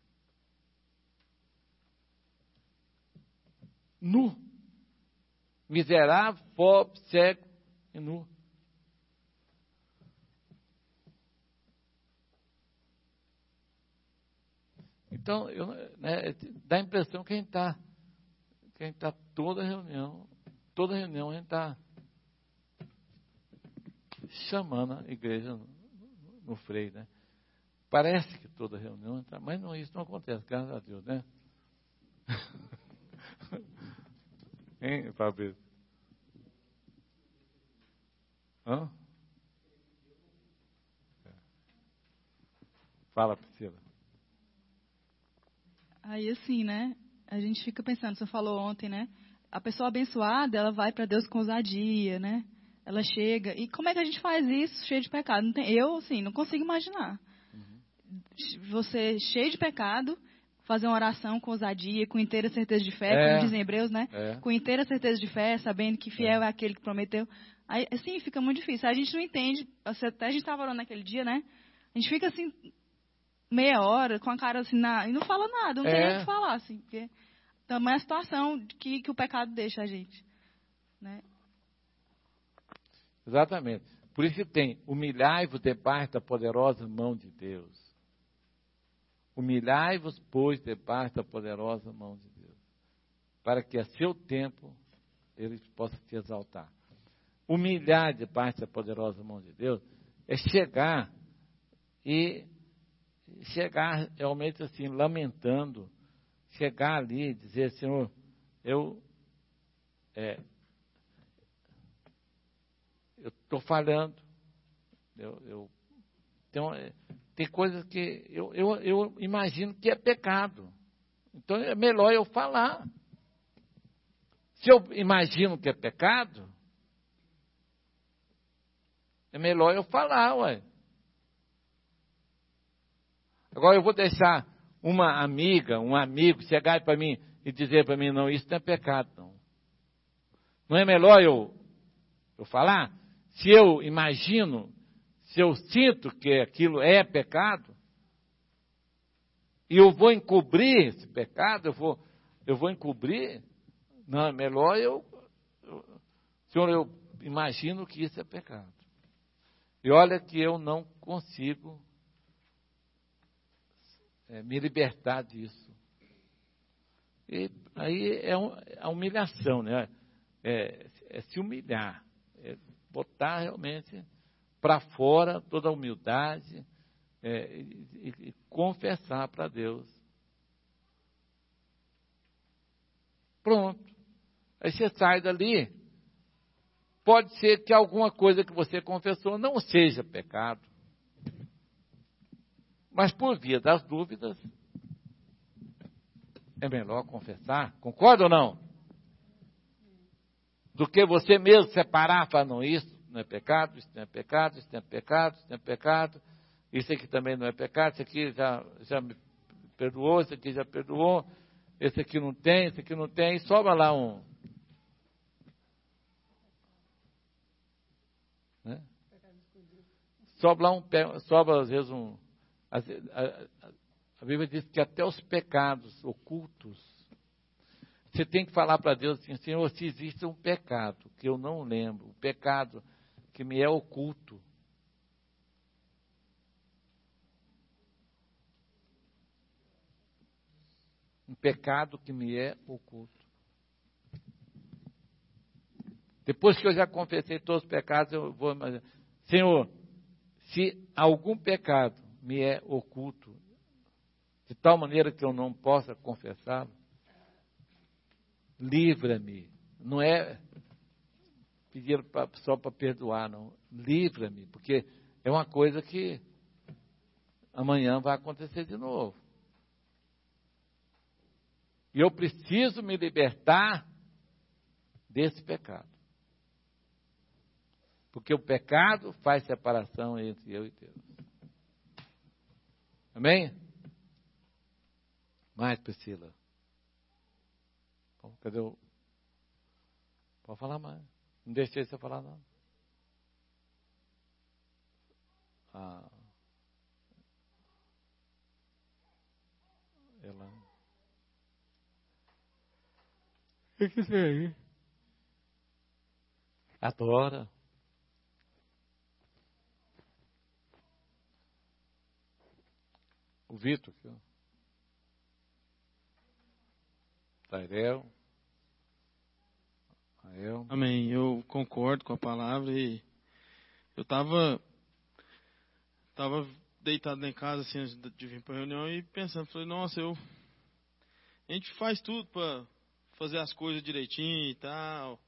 Nu. Miserável, pobre, cego e nu. Então, dá a impressão que a gente está toda reunião a gente está chamando a igreja no freio, né? Parece que toda reunião, mas não, isso não acontece, graças a Deus, né? Hein, Fabrício? Hã? Fala, Priscila. Aí assim, né? A gente fica pensando, você falou ontem, né? A pessoa abençoada, ela vai para Deus com ousadia, né? Ela chega. E como é que a gente faz isso cheio de pecado? Eu, assim, não consigo imaginar. Você cheio de pecado, fazer uma oração com ousadia, com inteira certeza de fé, como dizem Hebreus, né? Com inteira certeza de fé, sabendo que fiel é aquele que prometeu. Aí, assim, fica muito difícil. A gente não entende. Até a gente estava orando naquele dia, né? A gente fica assim, meia hora, com a cara assim, e não fala nada, não tem nem o que falar, assim. Porque também a situação que o pecado deixa a gente, né? Exatamente. Por isso que tem, humilhai-vos debaixo da poderosa mão de Deus. Humilhai-vos, pois, debaixo da poderosa mão de Deus, para que a seu tempo ele possa te exaltar. Humilhar debaixo da poderosa mão de Deus é chegar realmente assim, lamentando, chegar ali e dizer, Senhor, eu estou falhando, tem coisas que eu imagino que é pecado. Então é melhor eu falar. Se eu imagino que é pecado, é melhor eu falar, ué. Agora eu vou deixar uma amiga, um amigo chegar para mim e dizer para mim, não, isso não é pecado, não. Não é melhor eu falar? Se eu imagino, se eu sinto que aquilo é pecado, e eu vou encobrir esse pecado, eu vou encobrir, não, é melhor Senhor, eu imagino que isso é pecado. E olha que eu não consigo me libertar disso. E aí é a humilhação, né? É se humilhar, é botar realmente para fora toda a humildade e confessar para Deus. Pronto. Aí você sai dali. Pode ser que alguma coisa que você confessou não seja pecado. Mas por via das dúvidas, é melhor confessar. Concorda ou não? Do que você mesmo separar, falar, não, isso não é pecado, isso não é pecado, isso não é pecado, isso não é pecado, isso aqui também não é pecado, isso aqui já me perdoou, isso aqui já perdoou, esse aqui não tem, e sobra lá um. Né? Sobra às vezes um. A Bíblia diz que até os pecados ocultos, você tem que falar para Deus assim, Senhor, se existe um pecado que eu não lembro, um pecado que me é oculto, um pecado que me é oculto. Depois que eu já confessei todos os pecados, eu vou imaginar, Senhor, se algum pecado me é oculto, de tal maneira que eu não possa confessá-lo, livra-me. Não é pedir só para perdoar, não. Livra-me, porque é uma coisa que amanhã vai acontecer de novo. E eu preciso me libertar desse pecado. Porque o pecado faz separação entre eu e Deus. Amém? Mais, Priscila. Bom, cadê o... Pode falar mais. Não deixei você falar, não. Ela... O que é aí? Adora. O Vitor aqui, ó. Tairel. Amém. Eu concordo com a palavra e eu estava deitado em casa assim, antes de vir para a reunião e pensando, falei, nossa, a gente faz tudo para fazer as coisas direitinho e tal.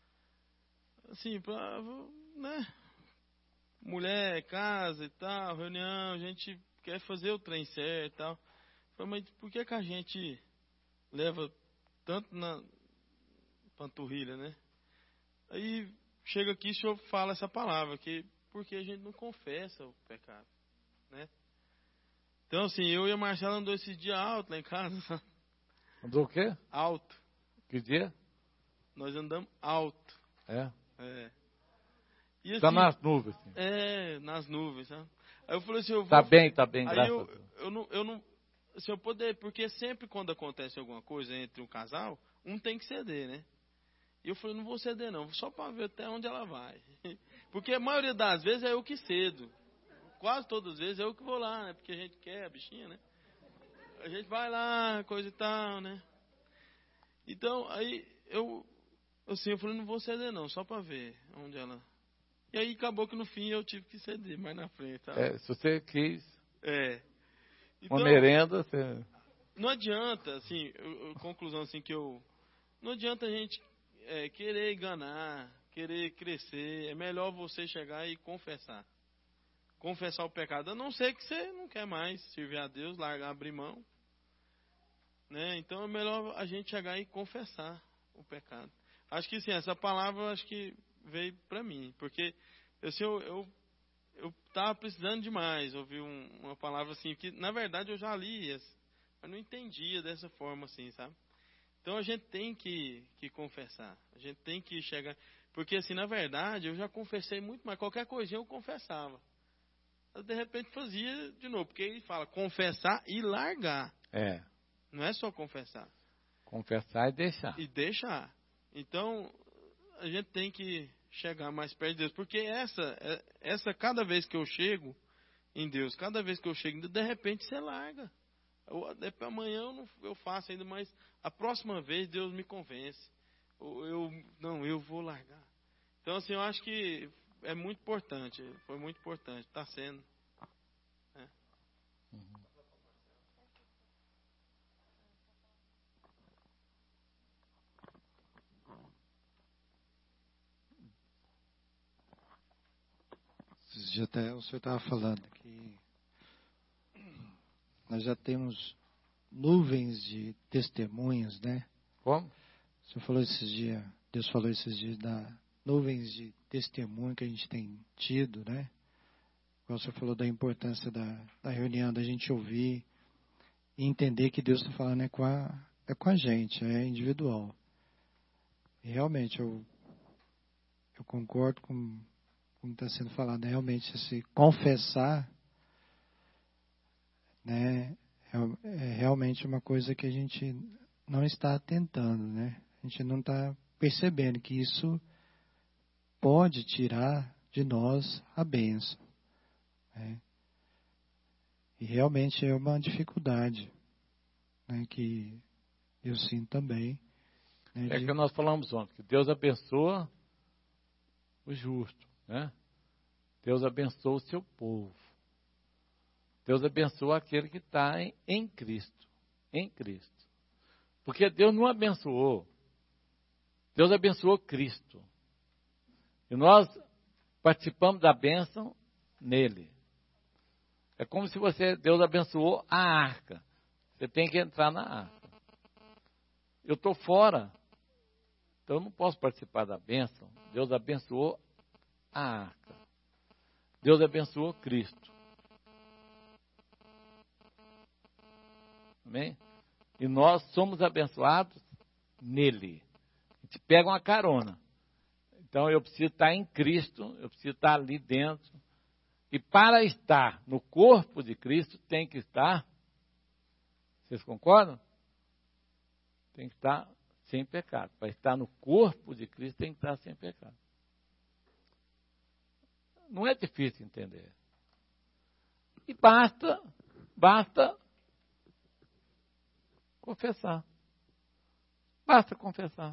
Assim, né? Mulher, casa e tal, reunião, a gente quer fazer o trem certo e tal. Falei, mas por que a gente leva tanto na panturrilha, né? Aí chega aqui e o senhor fala essa palavra, porque a gente não confessa o pecado, né? Então, assim, eu e a Marcela andou esse dia alto lá em casa. Andou o quê? Alto. Que dia? Nós andamos alto. É? E, assim, tá nas nuvens. Assim. Nas nuvens, sabe? Aí eu falei assim, eu vou... Tá bem, aí graças a Deus. Eu não... Se eu poder, porque sempre quando acontece alguma coisa entre um casal, um tem que ceder, né? E eu falei, não vou ceder não, só para ver até onde ela vai. Porque a maioria das vezes é eu que cedo. Quase todas as vezes é eu que vou lá, né? Porque a gente quer a bichinha, né? A gente vai lá, coisa e tal, né? Então, aí eu falei, não vou ceder não, só para ver onde ela... E aí acabou que no fim eu tive que ceder mais na frente, tá? Se você quis então, uma merenda, você... Não adianta, assim, conclusão assim que não adianta a gente querer enganar, querer crescer. É melhor você chegar e confessar. Confessar o pecado. A não ser que você não quer mais servir a Deus, largar, abrir mão. Né? Então é melhor a gente chegar e confessar o pecado. Acho que sim, essa palavra acho que veio para mim. Porque assim, eu estava precisando demais ouvir uma palavra assim, que na verdade eu já li, mas não entendia dessa forma assim, sabe? Então a gente tem que confessar, a gente tem que chegar, porque assim, na verdade, eu já confessei muito, mas qualquer coisinha eu confessava. Eu de repente fazia de novo, porque ele fala confessar e largar. Não é só confessar. Confessar e deixar. E deixar. Então, a gente tem que chegar mais perto de Deus, porque essa cada vez que eu chego em Deus, cada vez que eu chego, de repente você larga. Depois amanhã eu faço ainda, mas a próxima vez Deus me convence. Eu vou largar. Então, assim, eu acho que é muito importante. Foi muito importante. Está sendo. Né? Até o senhor estava falando que nós já temos nuvens de testemunhas, né? Como? O senhor falou esses dias, Deus falou esses dias da nuvens de testemunho que a gente tem tido, né? O senhor falou da importância da reunião, da gente ouvir e entender que Deus está falando é com a gente, é individual. E realmente eu concordo com como está sendo falado, realmente se confessar, né, é realmente uma coisa que a gente não está atentando, né? A gente não está percebendo que isso pode tirar de nós a bênção, né? E realmente é uma dificuldade, né, que eu sinto também. Né, É que nós falamos ontem, que Deus abençoa o justo, né? Deus abençoa o seu povo. Deus abençoa aquele que está em Cristo. Em Cristo. Porque Deus não abençoou. Deus abençoou Cristo. E nós participamos da bênção nele. É como se Deus abençoou a arca. Você tem que entrar na arca. Eu estou fora. Então eu não posso participar da bênção. Deus abençoou a arca. Deus abençoou Cristo. Amém? E nós somos abençoados nele. A gente pega uma carona. Então eu preciso estar em Cristo, eu preciso estar ali dentro. E para estar no corpo de Cristo, tem que estar. Vocês concordam? Tem que estar sem pecado. Para estar no corpo de Cristo, tem que estar sem pecado. Não é difícil entender. E basta confessar. Basta confessar.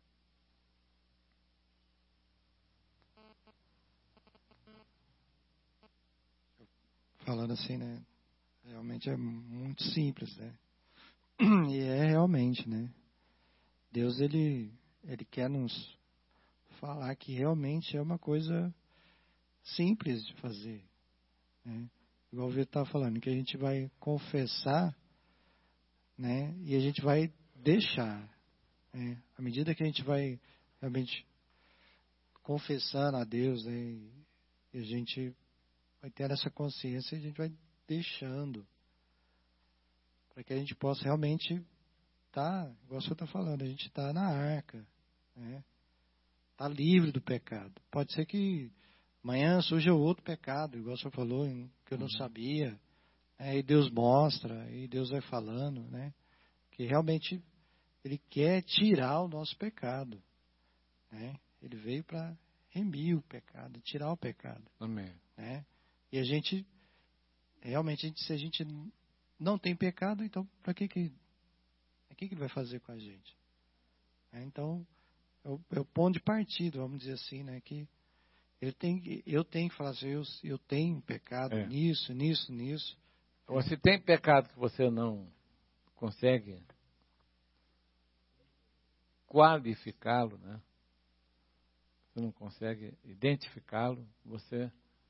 Falando assim, né? Realmente é muito simples, né? E é realmente, né? Deus, ele quer nos falar que realmente é uma coisa simples de fazer, né? Igual o Vitor estava falando, que a gente vai confessar, né? E a gente vai deixar, né? À medida que a gente vai realmente confessando a Deus, né? E a gente vai ter essa consciência e a gente vai deixando para que a gente possa realmente estar, igual o senhor está falando, a gente está na arca, né? Está livre do pecado. Pode ser que amanhã surja outro pecado, igual o senhor falou, que eu não sabia. E Deus mostra, e Deus vai falando, né? Que realmente Ele quer tirar o nosso pecado, né? Ele veio para remir o pecado, tirar o pecado. Amém. Né? E a gente, realmente, se a gente não tem pecado, então para que ele vai fazer com a gente? Então, é o ponto de partida, vamos dizer assim, né? Que eu tenho que falar assim, eu tenho pecado nisso. Ou se tem pecado que você não consegue qualificá-lo, né? Você não consegue identificá-lo, você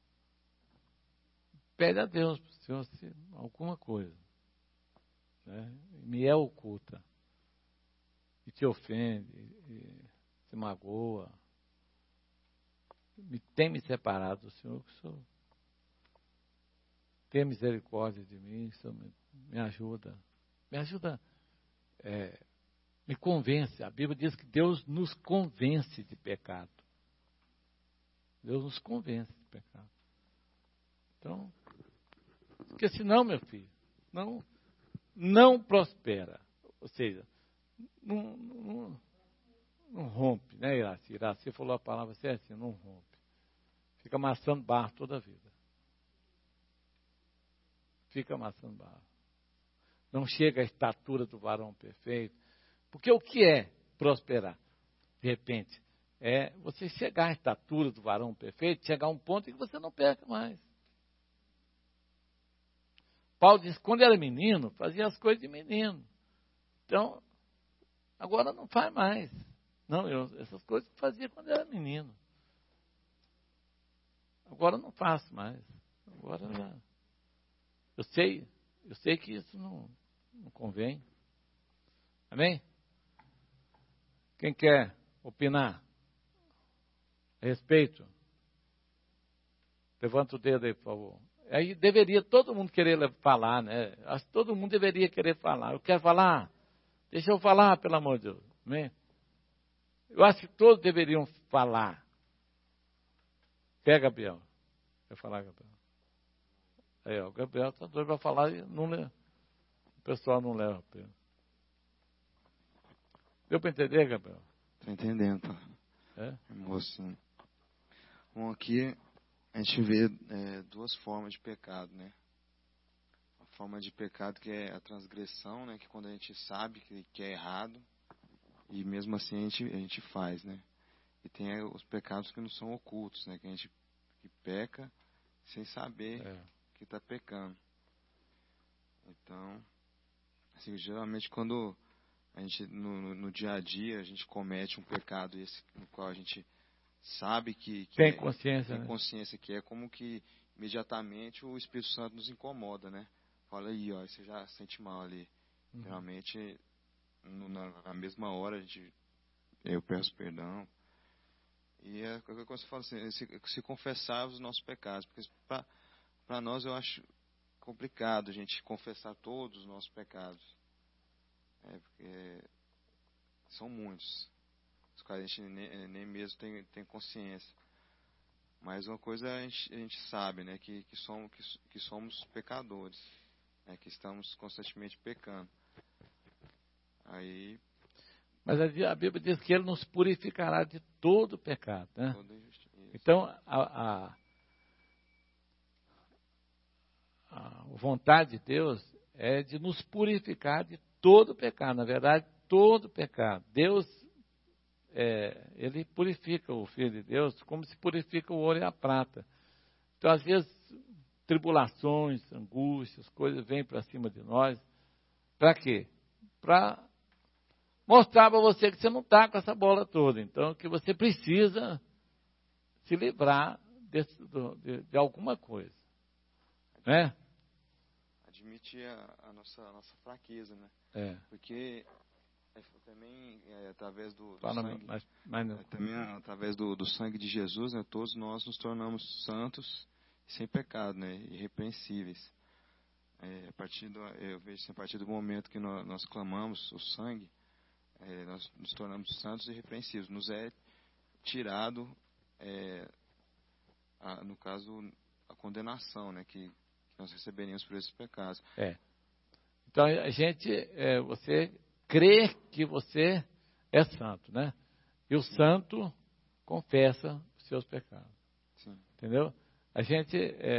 pede a Deus, Senhor, alguma coisa, né? Me é oculta, e te ofende, e se magoa, tem me separado do Senhor, que o Senhor tenha misericórdia de mim, o Senhor me ajuda, me convence. A Bíblia diz que Deus nos convence de pecado. Deus nos convence de pecado. Então, porque senão, meu filho, não prospera. Ou seja, não rompe, né, Iraci? Iraci falou a palavra certinha, não rompe. Fica amassando barro toda a vida. Fica amassando barro. não chega à estatura do varão perfeito. Porque o que é prosperar? De repente, é você chegar à estatura do varão perfeito, chegar a um ponto em que você não peca mais. Paulo diz que quando era menino, fazia as coisas de menino. Então, agora não faz mais. Não, essas coisas eu fazia quando era menino. Agora não faço mais. Agora eu sei que isso não convém. Amém? Quem quer opinar a respeito? Levanta o dedo aí, por favor. Aí deveria todo mundo querer falar, né? Acho que todo mundo deveria querer falar. Eu quero falar? Deixa eu falar, pelo amor de Deus. Amém? Eu acho que todos deveriam falar. Quer, Gabriel? Quer falar, Gabriel? Aí, ó, o Gabriel está doido para falar e não lê. O pessoal não leva. Deu para entender, Gabriel? Estou entendendo, tá? Moço. Bom, aqui a gente vê duas formas de pecado, né? A forma de pecado que é a transgressão, né? Que quando a gente sabe que é errado e mesmo assim a gente faz, né? E tem os pecados que não são ocultos, né? Que a gente peca sem saber que está pecando. Então, assim, geralmente quando a gente no dia a dia a gente comete um pecado esse no qual a gente sabe que tem consciência, tem consciência que é como que imediatamente o Espírito Santo nos incomoda, né? Fala aí, ó, você já sente mal ali. Realmente na mesma hora eu peço perdão. E é quando você fala assim, se confessar os nossos pecados, porque para nós eu acho complicado a gente confessar todos os nossos pecados. Porque são muitos. Os quais a gente nem mesmo tem consciência. Mas uma coisa a gente sabe, né? Que somos pecadores. Né, que estamos constantemente pecando. Aí... Mas a Bíblia diz que Ele nos purificará de todo pecado. Né? Então, a vontade de Deus é de nos purificar de todo pecado. Na verdade, todo pecado. Deus, Ele purifica o Filho de Deus como se purifica o ouro e a prata. Então, às vezes, tribulações, angústias, coisas vêm para cima de nós. Para quê? Para mostrar para você que você não está com essa bola toda. Então, que você precisa se livrar de alguma coisa. Né? Admitir a nossa fraqueza, né? Porque também através do sangue, também através do sangue de Jesus, né, todos nós nos tornamos santos sem pecado, né, irrepreensíveis. Eu vejo assim, a partir do momento que nós clamamos o sangue, nós nos tornamos santos e irrepreensíveis. Nos é tirado, no caso, a condenação, né, que nós receberíamos por esses pecados. Então, você crê que você é santo, né? E o santo confessa os seus pecados. Sim. Entendeu? A gente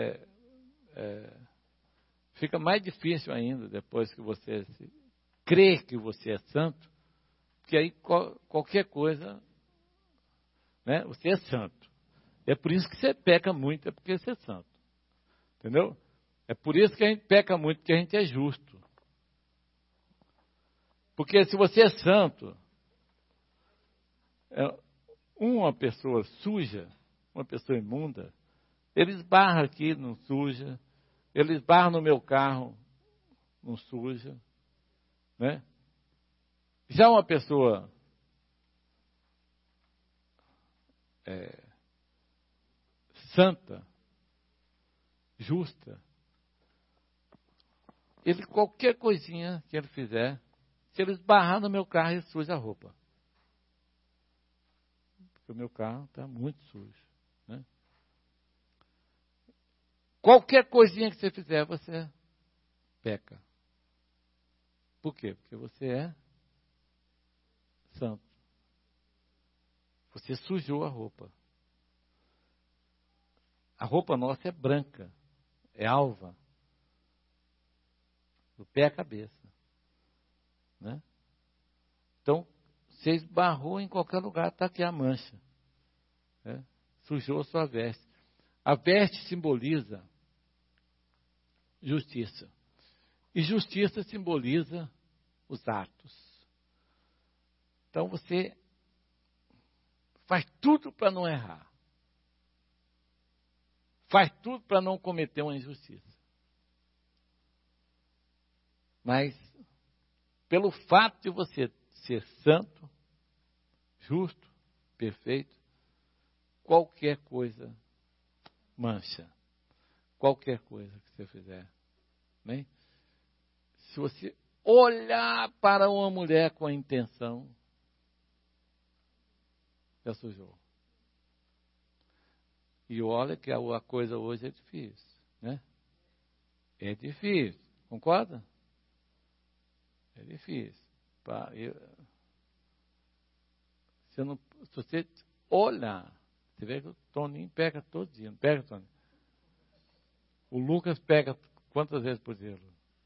fica mais difícil ainda depois que você crê que você é santo, porque aí qualquer coisa, né? Você é santo. É por isso que você peca muito, é porque você é santo. Entendeu? É por isso que a gente peca muito, porque a gente é justo. Porque se você é santo, uma pessoa suja, uma pessoa imunda, ele esbarra aqui, não suja. Ele esbarra no meu carro, não suja. Né? Já uma pessoa santa, justa, qualquer coisinha que ele fizer, se ele esbarrar no meu carro, ele suja a roupa. Porque o meu carro está muito sujo. Né? Qualquer coisinha que você fizer, você peca. Por quê? Porque você é santo. Você sujou a roupa. A roupa nossa é branca, é alva, do pé à cabeça. né? Então, você esbarrou em qualquer lugar, está aqui a mancha. Né? Sujou sua veste. A veste simboliza justiça. E justiça simboliza os atos. Então você faz tudo para não errar. Faz tudo para não cometer uma injustiça. Mas, pelo fato de você ser santo, justo, perfeito, qualquer coisa mancha. Qualquer coisa que você fizer. Né? Se você olhar para uma mulher com a intenção, já sujou. E olha que a coisa hoje é difícil. Né? É difícil. Concorda? É difícil. Se você olhar, você vê que o Toninho pega todo dia. Não pega, Toninho? O Lucas pega quantas vezes por dia?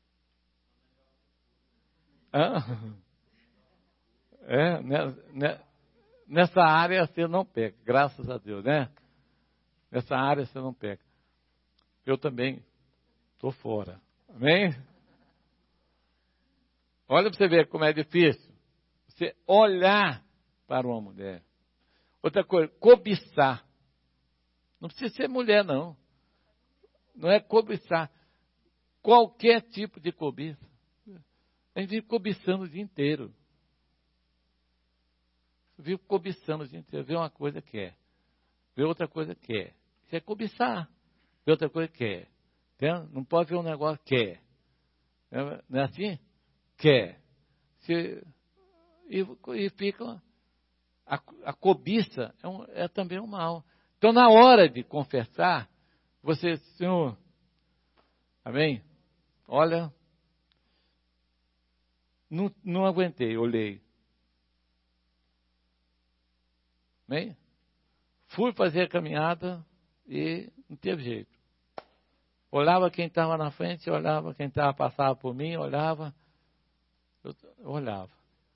Nessa área você não pega, graças a Deus, né? Nessa área você não pega. Eu também estou fora. Amém? Olha para você ver como é difícil. Você olhar para uma mulher. Outra coisa, cobiçar. Não precisa ser mulher, não. Não é cobiçar. Qualquer tipo de cobiça. A gente vive cobiçando o dia inteiro. Vive cobiçando o dia inteiro. Vê uma coisa, quer. Vê outra coisa, quer. Isso é cobiçar. Vê outra coisa, quer. Não pode ver um negócio, quer. Não é assim? Quer. E fica... A cobiça é também um mal. Então, na hora de confessar, você, Senhor, amém? Olha, não aguentei, olhei. Amém? Fui fazer a caminhada e não teve jeito. Olhava quem estava na frente, olhava quem passava por mim, olhava. Eu olhava.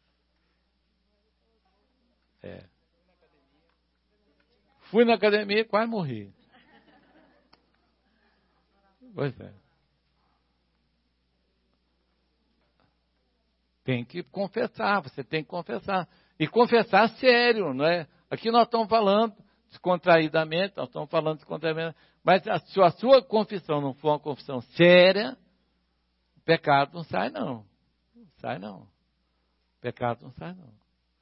Fui na academia e quase morri. Pois é. Tem que confessar, você tem que confessar. E confessar sério, não é? Aqui nós estamos falando descontraídamente, nós estamos falando descontraídamente, mas se a sua confissão não for uma confissão séria, o pecado não sai não. Não sai não. O pecado não sai não.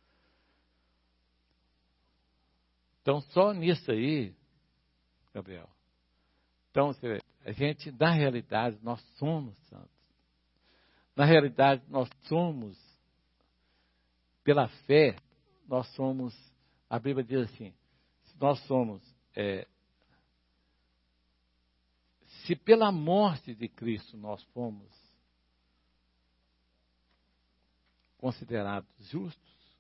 Então, só nisso aí, Gabriel. Então, você vê, a gente, na realidade, nós somos santos. Na realidade, nós somos, pela fé, nós somos, a Bíblia diz assim, nós somos, se pela morte de Cristo nós fomos considerados justos,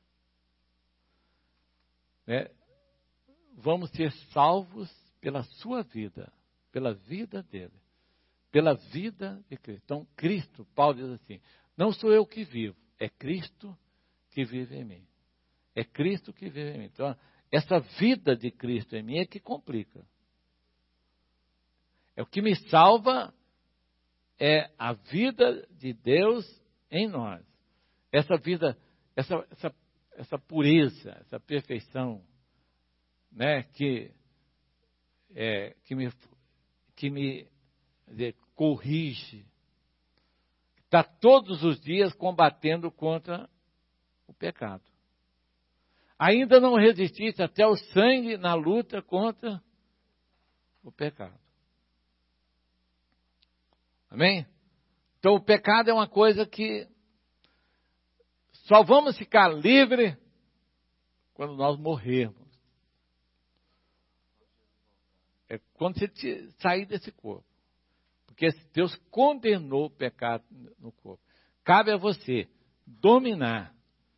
né? Vamos ser salvos pela sua vida, pela vida dele, pela vida de Cristo. Então, Cristo, Paulo diz assim, não sou eu que vivo, é Cristo que vive em mim. É Cristo que vive em mim. Então, essa vida de Cristo em mim é que complica. É o que me salva, é a vida de Deus em nós. Essa vida, essa pureza, essa perfeição, né, que me corrige, está todos os dias combatendo contra o pecado. Ainda não resististe até o sangue na luta contra o pecado. Amém? Então o pecado é uma coisa que só vamos ficar livre quando nós morrermos. É quando você sair desse corpo. Porque Deus condenou o pecado no corpo. Cabe a você dominar.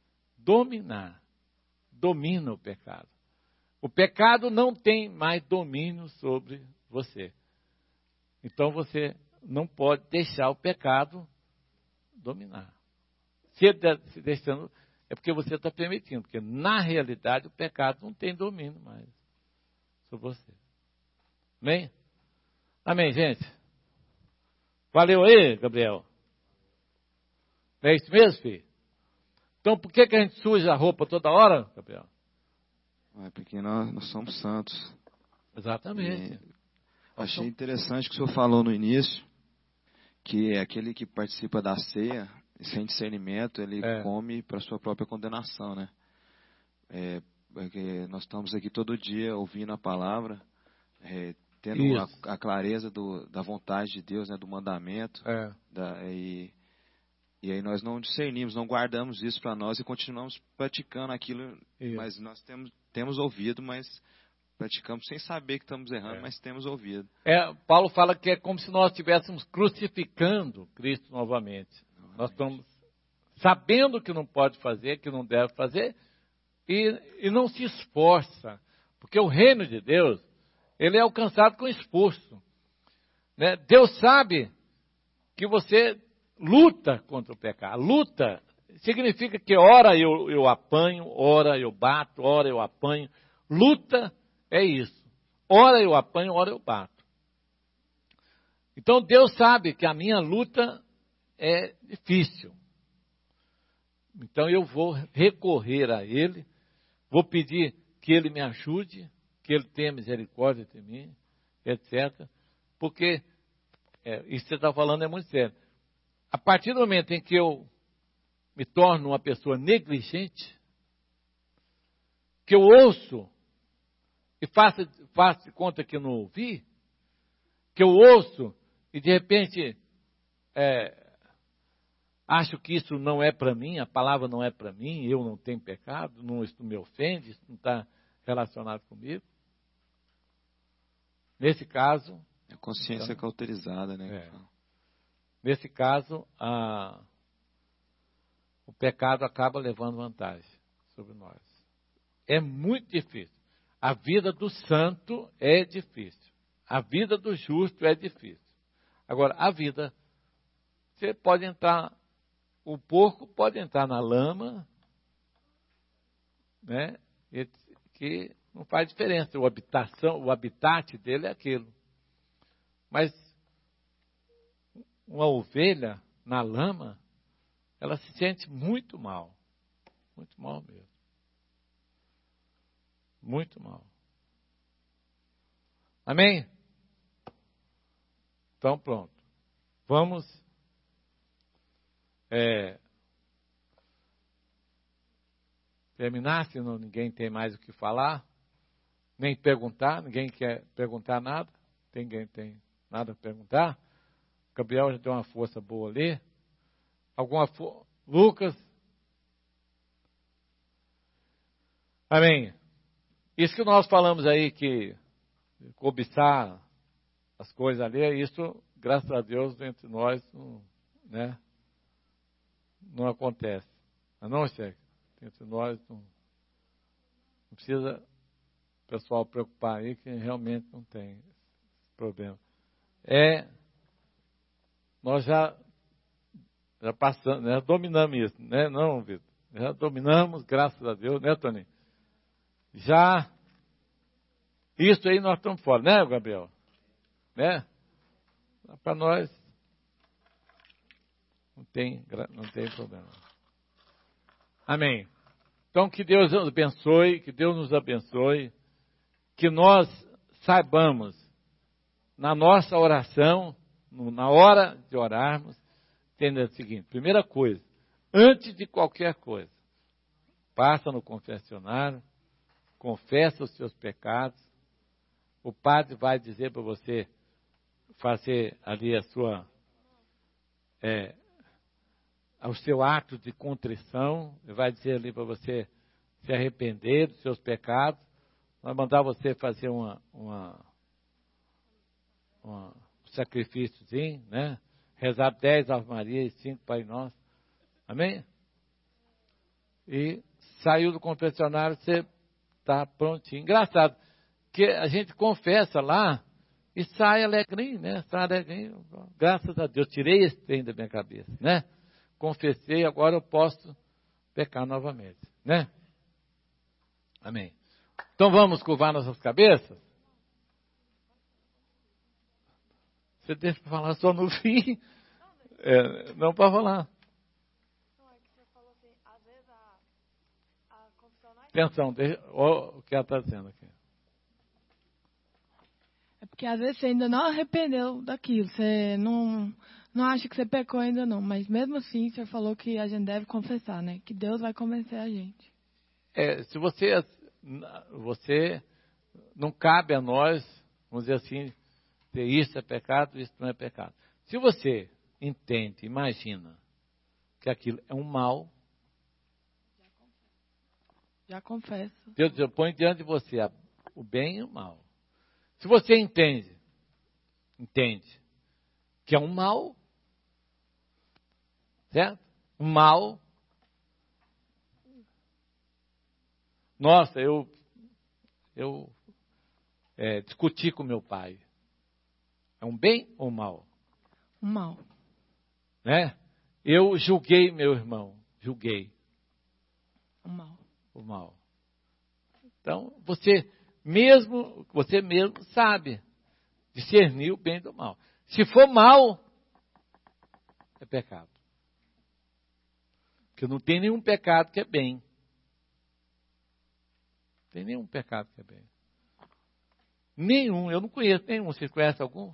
Domina o pecado. O pecado não tem mais domínio sobre você. Então você não pode deixar o pecado dominar. se deixando, é porque você está permitindo, porque na realidade o pecado não tem domínio mais sobre você. Amém? Amém, gente? Valeu aí, Gabriel? Não é isso mesmo, filho? Então por que a gente suja a roupa toda hora, Gabriel? Porque nós somos santos. Exatamente. Achei interessante o que o senhor falou no início, que aquele que participa da ceia, sem discernimento, ele come para sua própria condenação, né? Porque nós estamos aqui todo dia ouvindo a palavra, tendo a clareza da vontade de Deus, né, do mandamento, e aí nós não discernimos, não guardamos isso para nós e continuamos praticando aquilo, mas nós temos ouvido, mas praticamos sem saber que estamos errando, mas temos ouvido. Paulo fala que é como se nós estivéssemos crucificando Cristo novamente. Nós estamos sabendo que não pode fazer, que não deve fazer, e não se esforça, porque o reino de Deus, ele é alcançado com esforço. Né? Deus sabe que você luta contra o pecado. Luta significa que ora eu apanho, ora eu bato, ora eu apanho. Luta é isso. Ora eu apanho, ora eu bato. Então Deus sabe que a minha luta é difícil. Então eu vou recorrer a Ele, vou pedir que Ele me ajude, que Ele tenha misericórdia de mim, etc. Porque isso que você está falando é muito sério. A partir do momento em que eu me torno uma pessoa negligente, que eu ouço e faço de conta que não ouvi, que eu ouço e de repente acho que isso não é para mim, a palavra não é para mim, eu não tenho pecado, isso me ofende, isso não está relacionado comigo. Nesse caso... A consciência cauterizada, né? Nesse caso, o pecado acaba levando vantagem sobre nós. É muito difícil. A vida do santo é difícil. A vida do justo é difícil. Agora, a vida, você pode entrar, o porco pode entrar na lama, né? Que não faz diferença. O habitat dele é aquilo. Mas uma ovelha na lama, ela se sente muito mal. Muito mal mesmo. Muito mal. Amém? Então pronto. Vamos terminar, se ninguém tem mais o que falar, nem perguntar, ninguém quer perguntar nada, ninguém tem nada a perguntar. Gabriel já deu uma força boa ali. Lucas? Amém. Isso que nós falamos aí, que cobiçar as coisas ali, isso, graças a Deus, entre nós, não acontece. Não, Cheque? Entre nós, não precisa o pessoal preocupar aí, que realmente não tem esse problema. Nós já passamos, já dominamos isso, né? Não, Vitor? Já dominamos, graças a Deus, né, Toninho? Já, isso aí nós estamos fora, né, Gabriel? Né? Para nós, não tem problema. Amém. Então, que Deus nos abençoe, que nós saibamos, na nossa oração, na hora de orarmos, entender o seguinte: primeira coisa, antes de qualquer coisa, passa no confessionário, confessa os seus pecados, o padre vai dizer para você fazer ali o seu ato de contrição, ele vai dizer ali para você se arrepender dos seus pecados, vai mandar você fazer um sacrifíciozinho, né? Rezar 10 Ave Maria e 5 Pai Nosso. Amém? E saiu do confessionário, você está prontinho. Engraçado, que a gente confessa lá e sai alegrinho, né? Sai alegrinho. Graças a Deus, tirei esse trem da minha cabeça, né? confessei, agora eu posso pecar novamente, né? Amém. Então vamos curvar nossas cabeças? Você deixa para falar só no fim? Não para falar. Atenção, olha o que ela está dizendo aqui. É porque às vezes você ainda não arrependeu daquilo. Você não acha que você pecou ainda não. Mas mesmo assim, você falou que a gente deve confessar, né? Que Deus vai convencer a gente. Se você não cabe a nós, vamos dizer assim, isso é pecado, isso não é pecado. Se você entende, imagina que aquilo é um mal, já confesso. Deus põe diante de você o bem e o mal. Se você entende que é um mal, certo? Um mal. Nossa, eu discuti com meu pai. É um bem ou um mal? Um mal. Né? Eu julguei meu irmão. Julguei. Um mal. O mal. Então, você mesmo sabe discernir o bem do mal. Se for mal, é pecado. Porque não tem nenhum pecado que é bem. Não tem nenhum pecado que é bem. Nenhum, eu não conheço nenhum. Você conhece algum?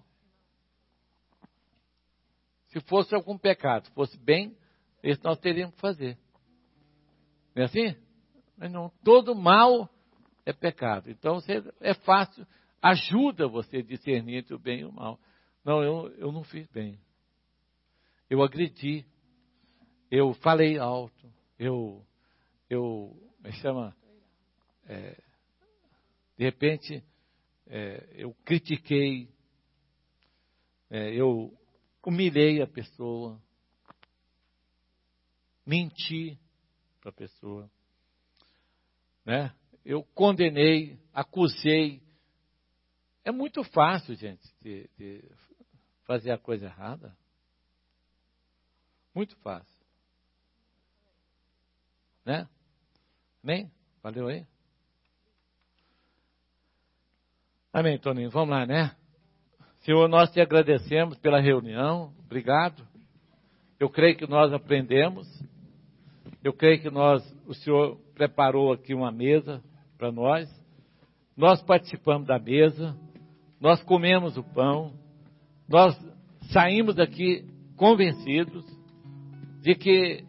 Se fosse algum pecado, se fosse bem, esse nós teríamos que fazer. Não é assim? Mas não, todo mal é pecado. Então é fácil, ajuda você a discernir entre o bem e o mal. Não, eu não fiz bem. Eu agredi. Eu falei alto. De repente, eu critiquei. Eu humilhei a pessoa. Menti para a pessoa. Né? Eu condenei, acusei. É muito fácil, gente, de fazer a coisa errada. Muito fácil. Né? Amém? Valeu aí? Amém, Toninho. Vamos lá, né? Senhor, nós te agradecemos pela reunião. Obrigado. Eu creio que nós aprendemos. Eu creio que o Senhor preparou aqui uma mesa para nós. Nós participamos da mesa. Nós comemos o pão. Nós saímos daqui convencidos de que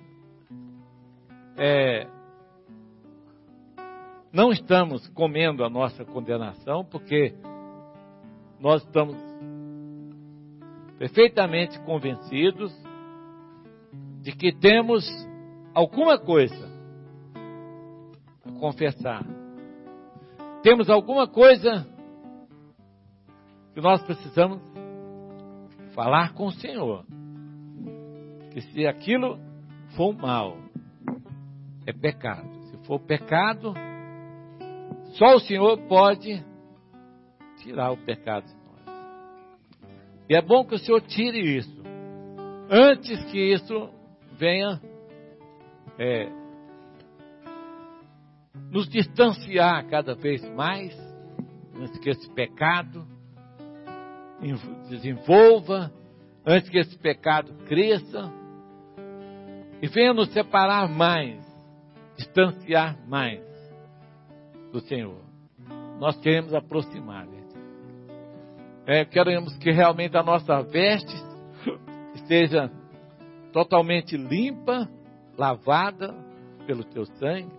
não estamos comendo a nossa condenação, porque nós estamos perfeitamente convencidos de que temos alguma coisa a confessar. Temos alguma coisa que nós precisamos falar com o Senhor. Que se aquilo for mal, é pecado. Se for pecado, só o Senhor pode tirar o pecado de nós. E é bom que o Senhor tire isso, antes que isso venha nos distanciar cada vez mais, antes que esse pecado desenvolva, antes que esse pecado cresça, e venha nos separar mais, distanciar mais do Senhor. Nós queremos aproximar, gente. Queremos que realmente a nossa veste esteja totalmente limpa, lavada pelo teu sangue.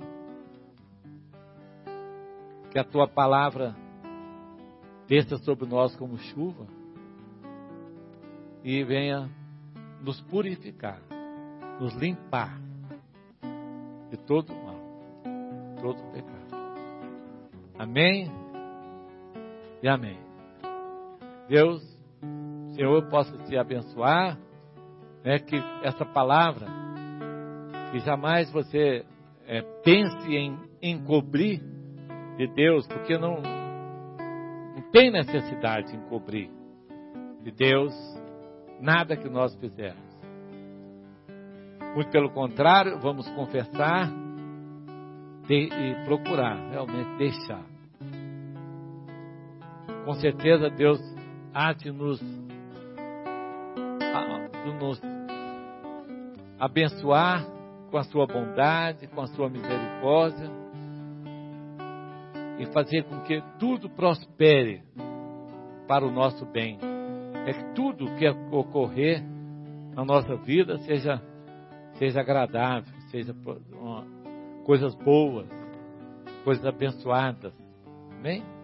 Que a tua palavra desça sobre nós como chuva e venha nos purificar, nos limpar de todo mal, todo pecado. Amém e amém. Deus, Senhor, possa te abençoar, que essa palavra, que jamais você pense em encobrir de Deus, porque não tem necessidade de encobrir de Deus nada que nós fizermos. Muito pelo contrário, vamos confessar e procurar realmente deixar. Com certeza Deus há de nos abençoar com a sua bondade, com a sua misericórdia e fazer com que tudo prospere para o nosso bem. É que tudo que ocorrer na nossa vida seja agradável, seja coisas boas, coisas abençoadas. Amém?